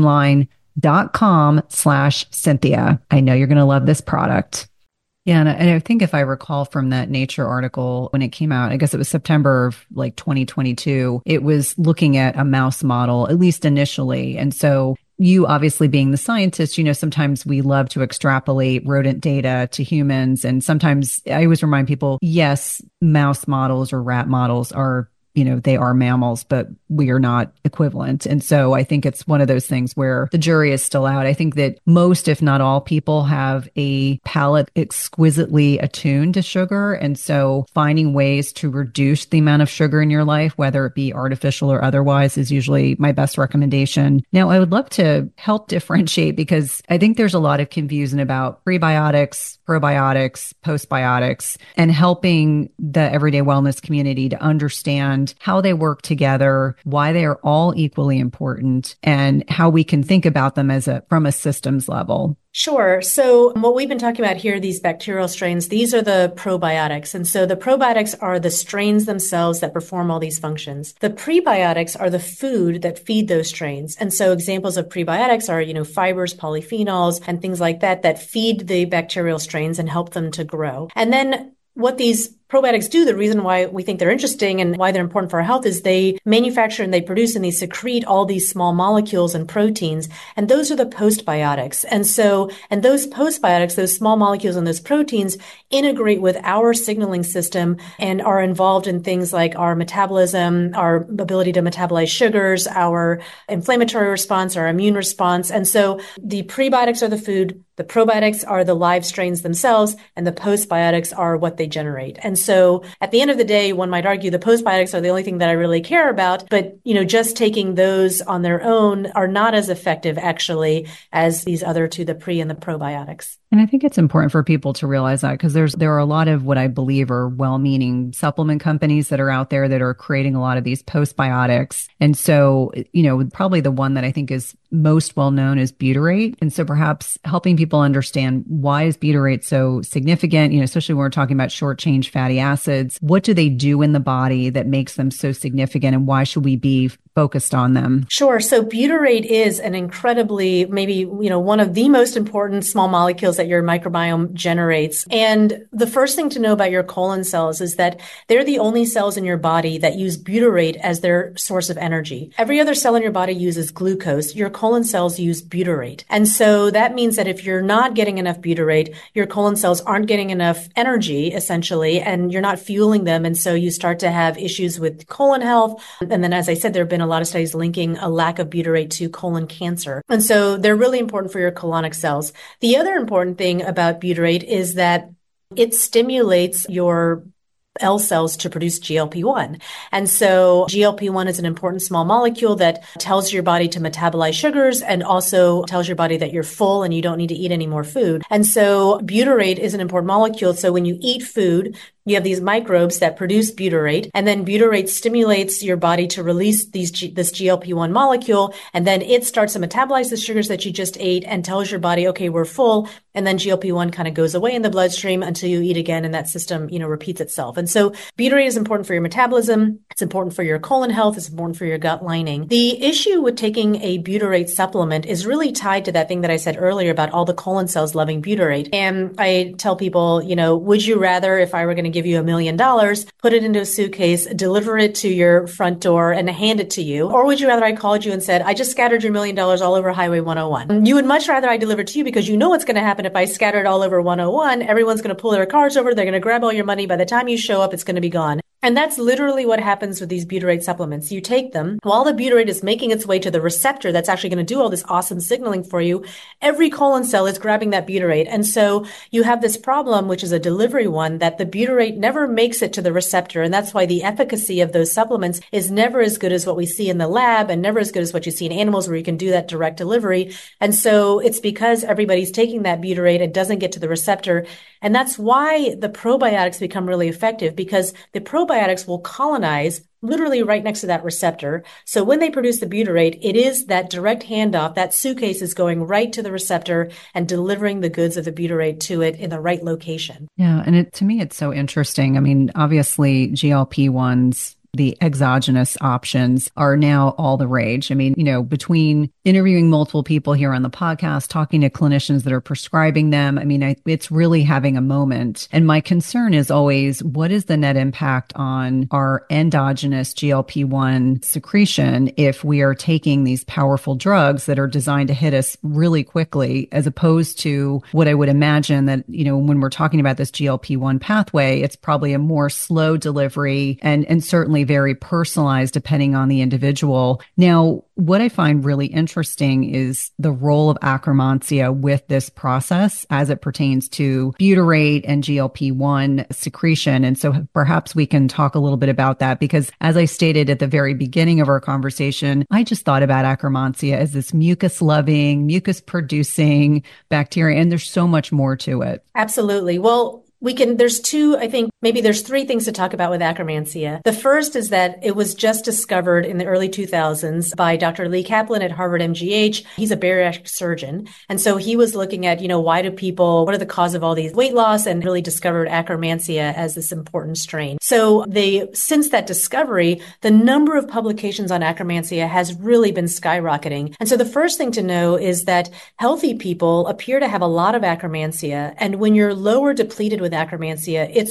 timeline.com/Cynthia. I know you're going to love this product. Yeah, and I think if I recall from that Nature article, when it came out, I guess it was September of 2022, it was looking at a mouse model, at least initially. And so you obviously being the scientist, sometimes we love to extrapolate rodent data to humans. And sometimes I always remind people, yes, mouse models or rat models are they are mammals, but we are not equivalent. And so I think it's one of those things where the jury is still out. I think that most, if not all people have a palate exquisitely attuned to sugar. And so finding ways to reduce the amount of sugar in your life, whether it be artificial or otherwise, is usually my best recommendation. Now, I would love to help differentiate because I think there's a lot of confusion about prebiotics, probiotics, postbiotics, and helping the everyday wellness community to understand how they work together, why they are all equally important, and how we can think about them from a systems level. Sure. So what we've been talking about here, these bacterial strains, these are the probiotics. And so the probiotics are the strains themselves that perform all these functions. The prebiotics are the food that feed those strains. And so examples of prebiotics are, fibers, polyphenols, and things like that feed the bacterial strains and help them to grow. And then what these probiotics do, the reason why we think they're interesting and why they're important for our health is they manufacture and they produce and they secrete all these small molecules and proteins. And those are the postbiotics. And those postbiotics, those small molecules and those proteins integrate with our signaling system and are involved in things like our metabolism, our ability to metabolize sugars, our inflammatory response, our immune response. And so the prebiotics are the food, the probiotics are the live strains themselves, and the postbiotics are what they generate. And so at the end of the day, one might argue the postbiotics are the only thing that I really care about, but just taking those on their own are not as effective actually as these other two, the pre and the probiotics. And I think it's important for people to realize that because there are a lot of what I believe are well-meaning supplement companies that are out there that are creating a lot of these postbiotics. And so, probably the one that I think is most well-known is butyrate. And so perhaps helping people understand why is butyrate so significant, especially when we're talking about short-chain fatty acids. What do they do in the body that makes them so significant and why should we be focused on them? Sure. So butyrate is an incredibly, maybe, one of the most important small molecules that your microbiome generates. And the first thing to know about your colon cells is that they're the only cells in your body that use butyrate as their source of energy. Every other cell in your body uses glucose. Your colon cells use butyrate. And so that means that if you're not getting enough butyrate, your colon cells aren't getting enough energy, essentially, and you're not fueling them. And so you start to have issues with colon health. And then, as I said, there have been a lot of studies linking a lack of butyrate to colon cancer. And so they're really important for your colonic cells. The other important thing about butyrate is that it stimulates your L cells to produce GLP-1. And so GLP-1 is an important small molecule that tells your body to metabolize sugars and also tells your body that you're full and you don't need to eat any more food. And so butyrate is an important molecule. So when you eat food, you have these microbes that produce butyrate, and then butyrate stimulates your body to release this GLP-1 molecule, and then it starts to metabolize the sugars that you just ate and tells your body, okay, we're full, and then GLP-1 kind of goes away in the bloodstream until you eat again, and that system, repeats itself. And so butyrate is important for your metabolism, it's important for your colon health, it's important for your gut lining. The issue with taking a butyrate supplement is really tied to that thing that I said earlier about all the colon cells loving butyrate. And I tell people, would you rather, if I were going to give you $1 million, put it into a suitcase, deliver it to your front door and hand it to you? Or would you rather I called you and said, I just scattered your $1 million all over Highway 101? You would much rather I deliver it to you because you know what's going to happen if I scatter it all over 101. Everyone's going to pull their cars over. They're going to grab all your money. By the time you show up, it's going to be gone. And that's literally what happens with these butyrate supplements. You take them while the butyrate is making its way to the receptor that's actually going to do all this awesome signaling for you. Every colon cell is grabbing that butyrate. And so you have this problem, which is a delivery one, that the butyrate never makes it to the receptor. And that's why the efficacy of those supplements is never as good as what we see in the lab and never as good as what you see in animals where you can do that direct delivery. And so it's because everybody's taking that butyrate, it doesn't get to the receptor. And that's why the probiotics become really effective, because the probiotics will colonize literally right next to that receptor. So when they produce the butyrate, it is that direct handoff. That suitcase is going right to the receptor and delivering the goods of the butyrate to it in the right location. Yeah. And to me, it's so interesting. I mean, obviously GLP-1s, the exogenous options are now all the rage. I mean, between interviewing multiple people here on the podcast, talking to clinicians that are prescribing them, I mean, it's really having a moment. And my concern is always, what is the net impact on our endogenous GLP-1 secretion if we are taking these powerful drugs that are designed to hit us really quickly, as opposed to what I would imagine that, when we're talking about this GLP-1 pathway, it's probably a more slow delivery and certainly very personalized depending on the individual. Now, what I find really interesting is the role of Akkermansia with this process as it pertains to butyrate and GLP-1 secretion. And so perhaps we can talk a little bit about that, because as I stated at the very beginning of our conversation, I just thought about Akkermansia as this mucus-loving, mucus-producing bacteria, and there's so much more to it. Absolutely. Well, there's three things to talk about with Akkermansia. The first is that it was just discovered in the early 2000s by Dr. Lee Kaplan at Harvard MGH. He's a bariatric surgeon. And so he was looking at, what are the cause of all these weight loss, and really discovered Akkermansia as this important strain. So since that discovery, the number of publications on Akkermansia has really been skyrocketing. And so the first thing to know is that healthy people appear to have a lot of Akkermansia. And when you're lower depleted with Akkermansia, it's correlated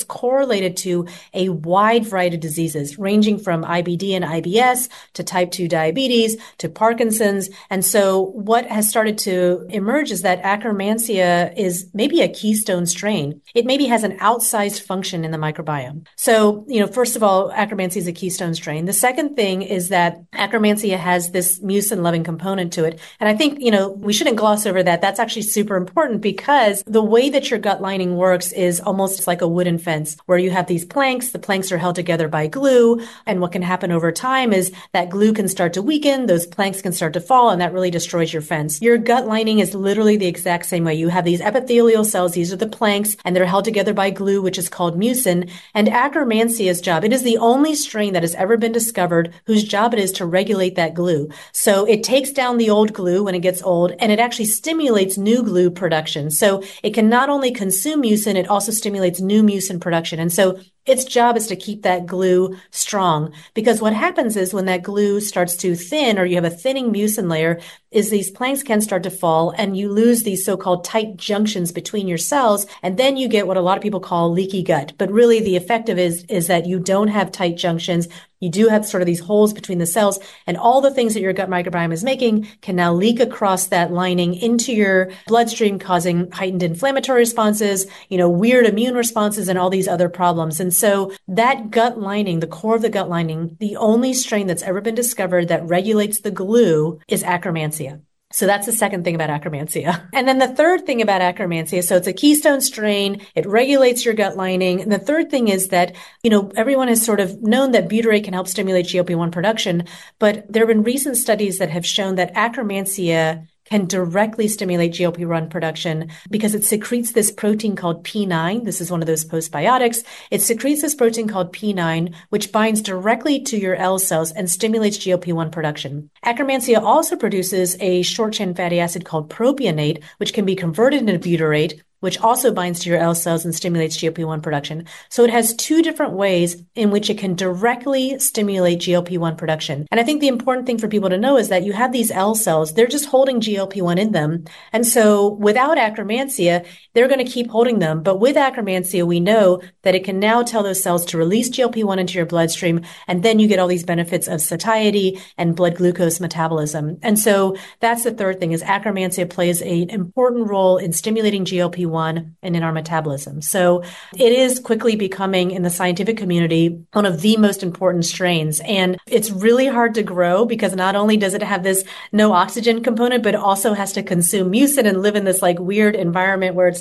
correlated to a wide variety of diseases, ranging from IBD and IBS to type 2 diabetes to Parkinson's. And so what has started to emerge is that Akkermansia is maybe a keystone strain. It maybe has an outsized function in the microbiome. So, first of all, Akkermansia is a keystone strain. The second thing is that Akkermansia has this mucin-loving component to it. And I think, we shouldn't gloss over that. That's actually super important because the way that your gut lining works is almost like a wooden fence where you have these planks. The planks are held together by glue. And what can happen over time is that glue can start to weaken, those planks can start to fall, and that really destroys your fence. Your gut lining is literally the exact same way. You have these epithelial cells, these are the planks, and they're held together by glue, which is called mucin. And Akkermansia's job, it is the only strain that has ever been discovered whose job it is to regulate that glue. So it takes down the old glue when it gets old, and it actually stimulates new glue production. So it can not only consume mucin, it also stimulates new mucin production. And so its job is to keep that glue strong, because what happens is when that glue starts to thin, or you have a thinning mucin layer, is these planks can start to fall and you lose these so-called tight junctions between your cells. And then you get what a lot of people call leaky gut. But really the effect of it is that you don't have tight junctions. You do have sort of these holes between the cells, and all the things that your gut microbiome is making can now leak across that lining into your bloodstream, causing heightened inflammatory responses, weird immune responses, and all these other problems. And so that gut lining, the core of the gut lining, the only strain that's ever been discovered that regulates the glue is Akkermansia. So that's the second thing about Akkermansia. And then the third thing about Akkermansia, so it's a keystone strain, it regulates your gut lining. And the third thing is that, everyone has sort of known that butyrate can help stimulate GLP-1 production, but there have been recent studies that have shown that Akkermansia can directly stimulate GLP-1 production because it secretes this protein called P9. This is one of those postbiotics. It secretes this protein called P9, which binds directly to your L cells and stimulates GLP-1 production. Akkermansia also produces a short-chain fatty acid called propionate, which can be converted into butyrate, which also binds to your L cells and stimulates GLP-1 production. So it has two different ways in which it can directly stimulate GLP-1 production. And I think the important thing for people to know is that you have these L cells, they're just holding GLP-1 in them. And so without Akkermansia, they're going to keep holding them. But with Akkermansia, we know that it can now tell those cells to release GLP-1 into your bloodstream, and then you get all these benefits of satiety and blood glucose metabolism. And so that's the third thing, is Akkermansia plays an important role in stimulating GLP-1 and in our metabolism. So it is quickly becoming, in the scientific community, one of the most important strains. And it's really hard to grow because not only does it have this no oxygen component, but it also has to consume mucin and live in this like weird environment where it's,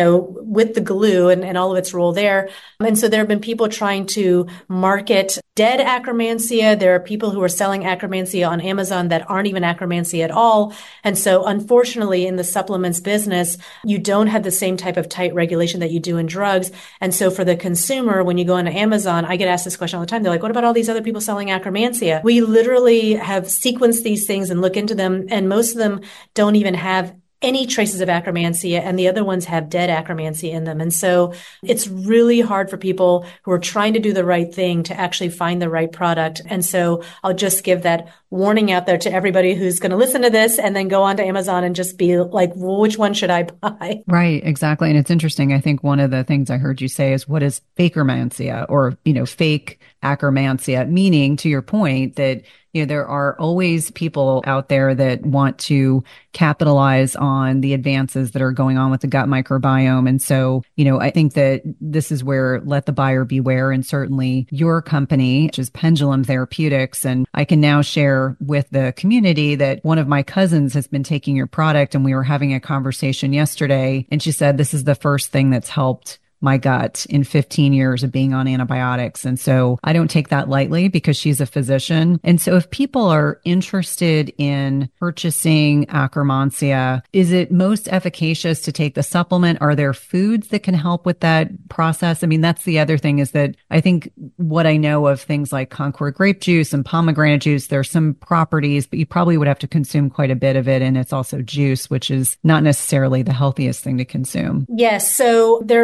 with the glue and all of its role there. And so there have been people trying to market dead Akkermansia. There are people who are selling Akkermansia on Amazon that aren't even Akkermansia at all. And so unfortunately in the supplements business, you don't have the same type of tight regulation that you do in drugs. And so for the consumer, when you go onto Amazon, I get asked this question all the time. They're like, what about all these other people selling Akkermansia? We literally have sequenced these things and look into them, and most of them don't even have any traces of Akkermansia, and the other ones have dead Akkermansia in them. And so it's really hard for people who are trying to do the right thing to actually find the right product. And so I'll just give that warning out there to everybody who's going to listen to this and then go onto Amazon and just be like, well, which one should I buy? Right, exactly. And it's interesting. I think one of the things I heard you say is, what is fakermansia, or, fake Akkermansia, meaning, to your point, that there are always people out there that want to capitalize on the advances that are going on with the gut microbiome. And so, I think that this is where let the buyer beware. And certainly your company, which is Pendulum Therapeutics. And I can now share with the community that one of my cousins has been taking your product, and we were having a conversation yesterday. And she said, this is the first thing that's helped my gut in 15 years of being on antibiotics. And so I don't take that lightly because she's a physician. And so if people are interested in purchasing Akkermansia, is it most efficacious to take the supplement? Are there foods that can help with that process? I mean, that's the other thing, is that I think what I know of things like Concord grape juice and pomegranate juice, there's some properties, but you probably would have to consume quite a bit of it. And it's also juice, which is not necessarily the healthiest thing to consume. Yes. So there have been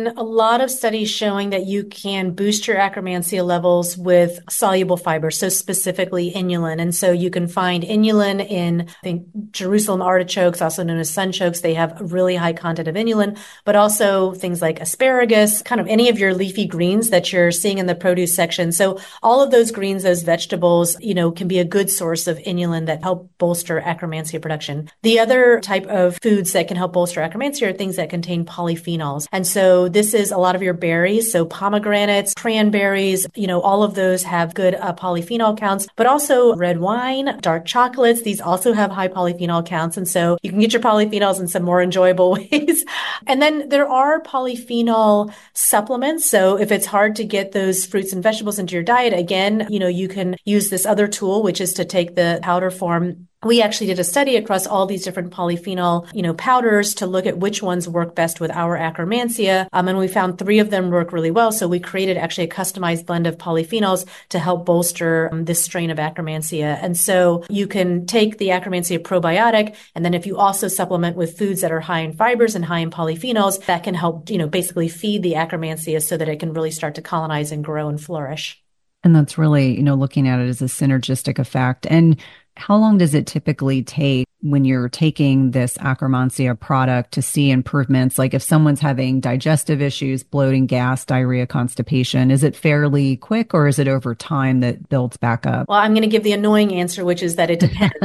been a lot of studies showing that you can boost your Akkermansia levels with soluble fibers, so specifically inulin. And so you can find inulin in, I think, Jerusalem artichokes, also known as sunchokes. They have a really high content of inulin, but also things like asparagus, kind of any of your leafy greens that you're seeing in the produce section. So all of those greens, those vegetables, can be a good source of inulin that help bolster Akkermansia production. The other type of foods that can help bolster Akkermansia are things that contain polyphenols. And so this is a lot of your berries. So pomegranates, cranberries, all of those have good polyphenol counts, but also red wine, dark chocolates. These also have high polyphenol counts. And so you can get your polyphenols in some more enjoyable ways. And then there are polyphenol supplements. So if it's hard to get those fruits and vegetables into your diet, again, you can use this other tool, which is to take the powder form. We actually did a study across all these different polyphenol, powders to look at which ones work best with our Akkermansia. And we found 3 of them work really well. So we created actually a customized blend of polyphenols to help bolster this strain of Akkermansia. And so you can take the Akkermansia probiotic. And then if you also supplement with foods that are high in fibers and high in polyphenols, that can help, basically feed the Akkermansia so that it can really start to colonize and grow and flourish. And that's really, looking at it as a synergistic effect. And how long does it typically take when you're taking this Akkermansia product to see improvements? Like if someone's having digestive issues, bloating, gas, diarrhea, constipation, is it fairly quick or is it over time that builds back up? Well, I'm going to give the annoying answer, which is that it depends.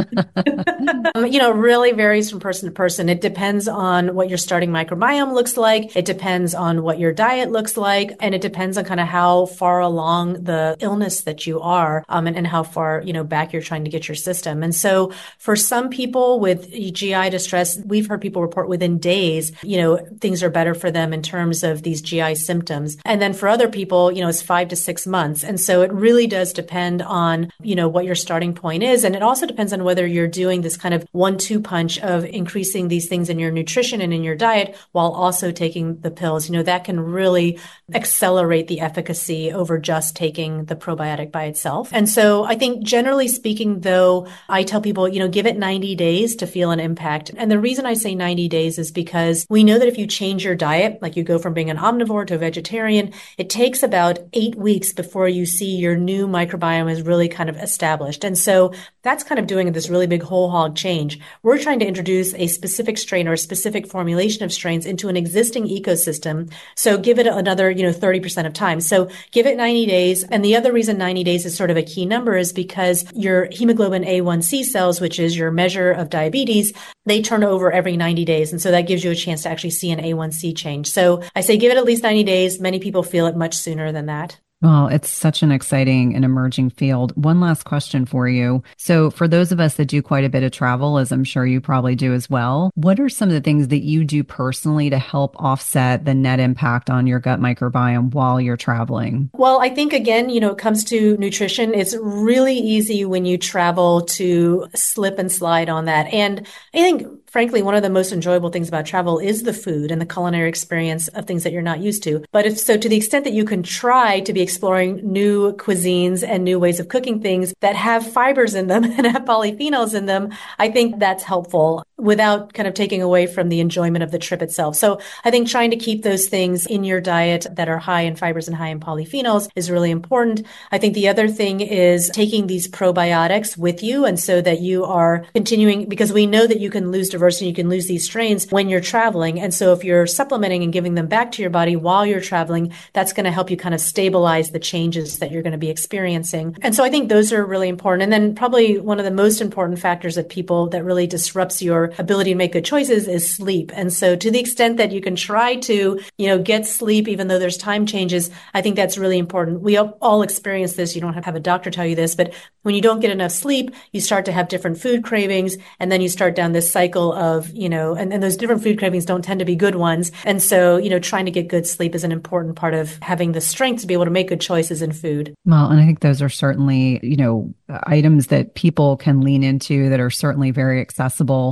Really varies from person to person. It depends on what your starting microbiome looks like. It depends on what your diet looks like. And it depends on kind of how far along the illness that you are, and how far, back you're trying to get your system. And so for some people with GI distress, we've heard people report within days, things are better for them in terms of these GI symptoms. And then for other people, it's 5 to 6 months. And so it really does depend on, what your starting point is. And it also depends on whether you're doing this kind of 1-2 punch of increasing these things in your nutrition and in your diet while also taking the pills. That can really accelerate the efficacy over just taking the probiotic by itself. And so I think generally speaking, though, I tell people, give it 90 days to feel an impact. And the reason I say 90 days is because we know that if you change your diet, like you go from being an omnivore to a vegetarian, it takes about 8 weeks before you see your new microbiome is really kind of established. And so that's kind of doing this really big whole hog change. We're trying to introduce a specific strain or a specific formulation of strains into an existing ecosystem. So give it another, 30% of time. So give it 90 days. And the other reason 90 days is sort of a key number is because your hemoglobin A1C cells, which is your measure of diabetes, they turn over every 90 days. And so that gives you a chance to actually see an A1C change. So I say give it at least 90 days. Many people feel it much sooner than that. Well, it's such an exciting and emerging field. One last question for you. So for those of us that do quite a bit of travel, as I'm sure you probably do as well, what are some of the things that you do personally to help offset the net impact on your gut microbiome while you're traveling? Well, I think, again, it comes to nutrition. It's really easy when you travel to slip and slide on that. And I think, frankly, one of the most enjoyable things about travel is the food and the culinary experience of things that you're not used to. But if so, to the extent that you can try to be exploring new cuisines and new ways of cooking things that have fibers in them and have polyphenols in them, I think that's helpful without kind of taking away from the enjoyment of the trip itself. So I think trying to keep those things in your diet that are high in fibers and high in polyphenols is really important. I think the other thing is taking these probiotics with you, and so that you are continuing, because we know that you can lose diversity, you can lose these strains when you're traveling. And so if you're supplementing and giving them back to your body while you're traveling, that's going to help you kind of stabilize the changes that you're going to be experiencing. And so I think those are really important. And then probably one of the most important factors that really disrupts your ability to make good choices is sleep. And so to the extent that you can try to, get sleep, even though there's time changes, I think that's really important. We all experience this. You don't have to have a doctor tell you this, but when you don't get enough sleep, you start to have different food cravings. And then you start down this cycle of, and those different food cravings don't tend to be good ones. And so, trying to get good sleep is an important part of having the strength to be able to make good choices in food. Well, and I think those are certainly, items that people can lean into that are certainly very accessible.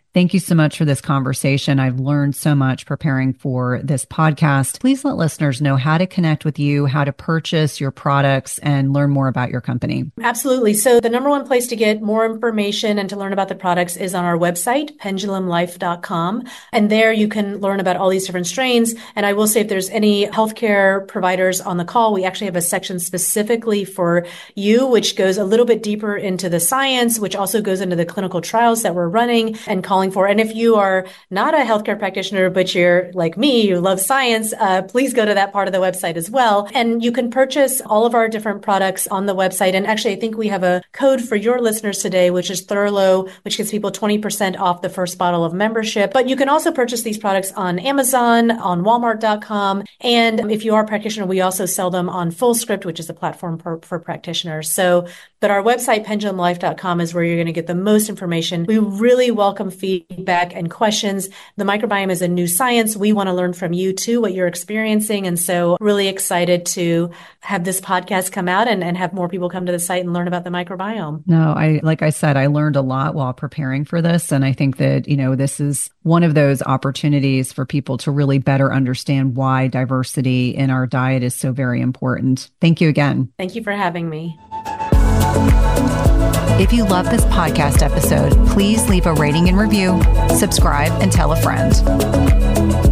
Thank you so much for this conversation. I've learned so much preparing for this podcast. Please let listeners know how to connect with you, how to purchase your products, and learn more about your company. Absolutely. So the number one place to get more information and to learn about the products is on our website, pendulumlife.com. And there you can learn about all these different strains. And I will say, if there's any healthcare providers on the call, we actually have a section specifically for you, which goes a little bit deeper into the science, which also goes into the clinical trials that we're running and calling for. And if you are not a healthcare practitioner, but you're like me, you love science, please go to that part of the website as well. And you can purchase all of our different products on the website. And actually, I think we have a code for your listeners today, which is Thurlow, which gives people 20% off the first bottle of membership. But you can also purchase these products on Amazon, on Walmart.com. And if you are a practitioner, we also sell them on FullScript, which is a platform for practitioners. But our website, pendulumlife.com, is where you're going to get the most information. We really welcome feedback and questions. The microbiome is a new science. We want to learn from you too, what you're experiencing. And so really excited to have this podcast come out and have more people come to the site and learn about the microbiome. No, like I said, I learned a lot while preparing for this. And I think that, this is one of those opportunities for people to really better understand why diversity in our diet is so very important. Thank you again. Thank you for having me. If you love this podcast episode, please leave a rating and review, subscribe, and tell a friend.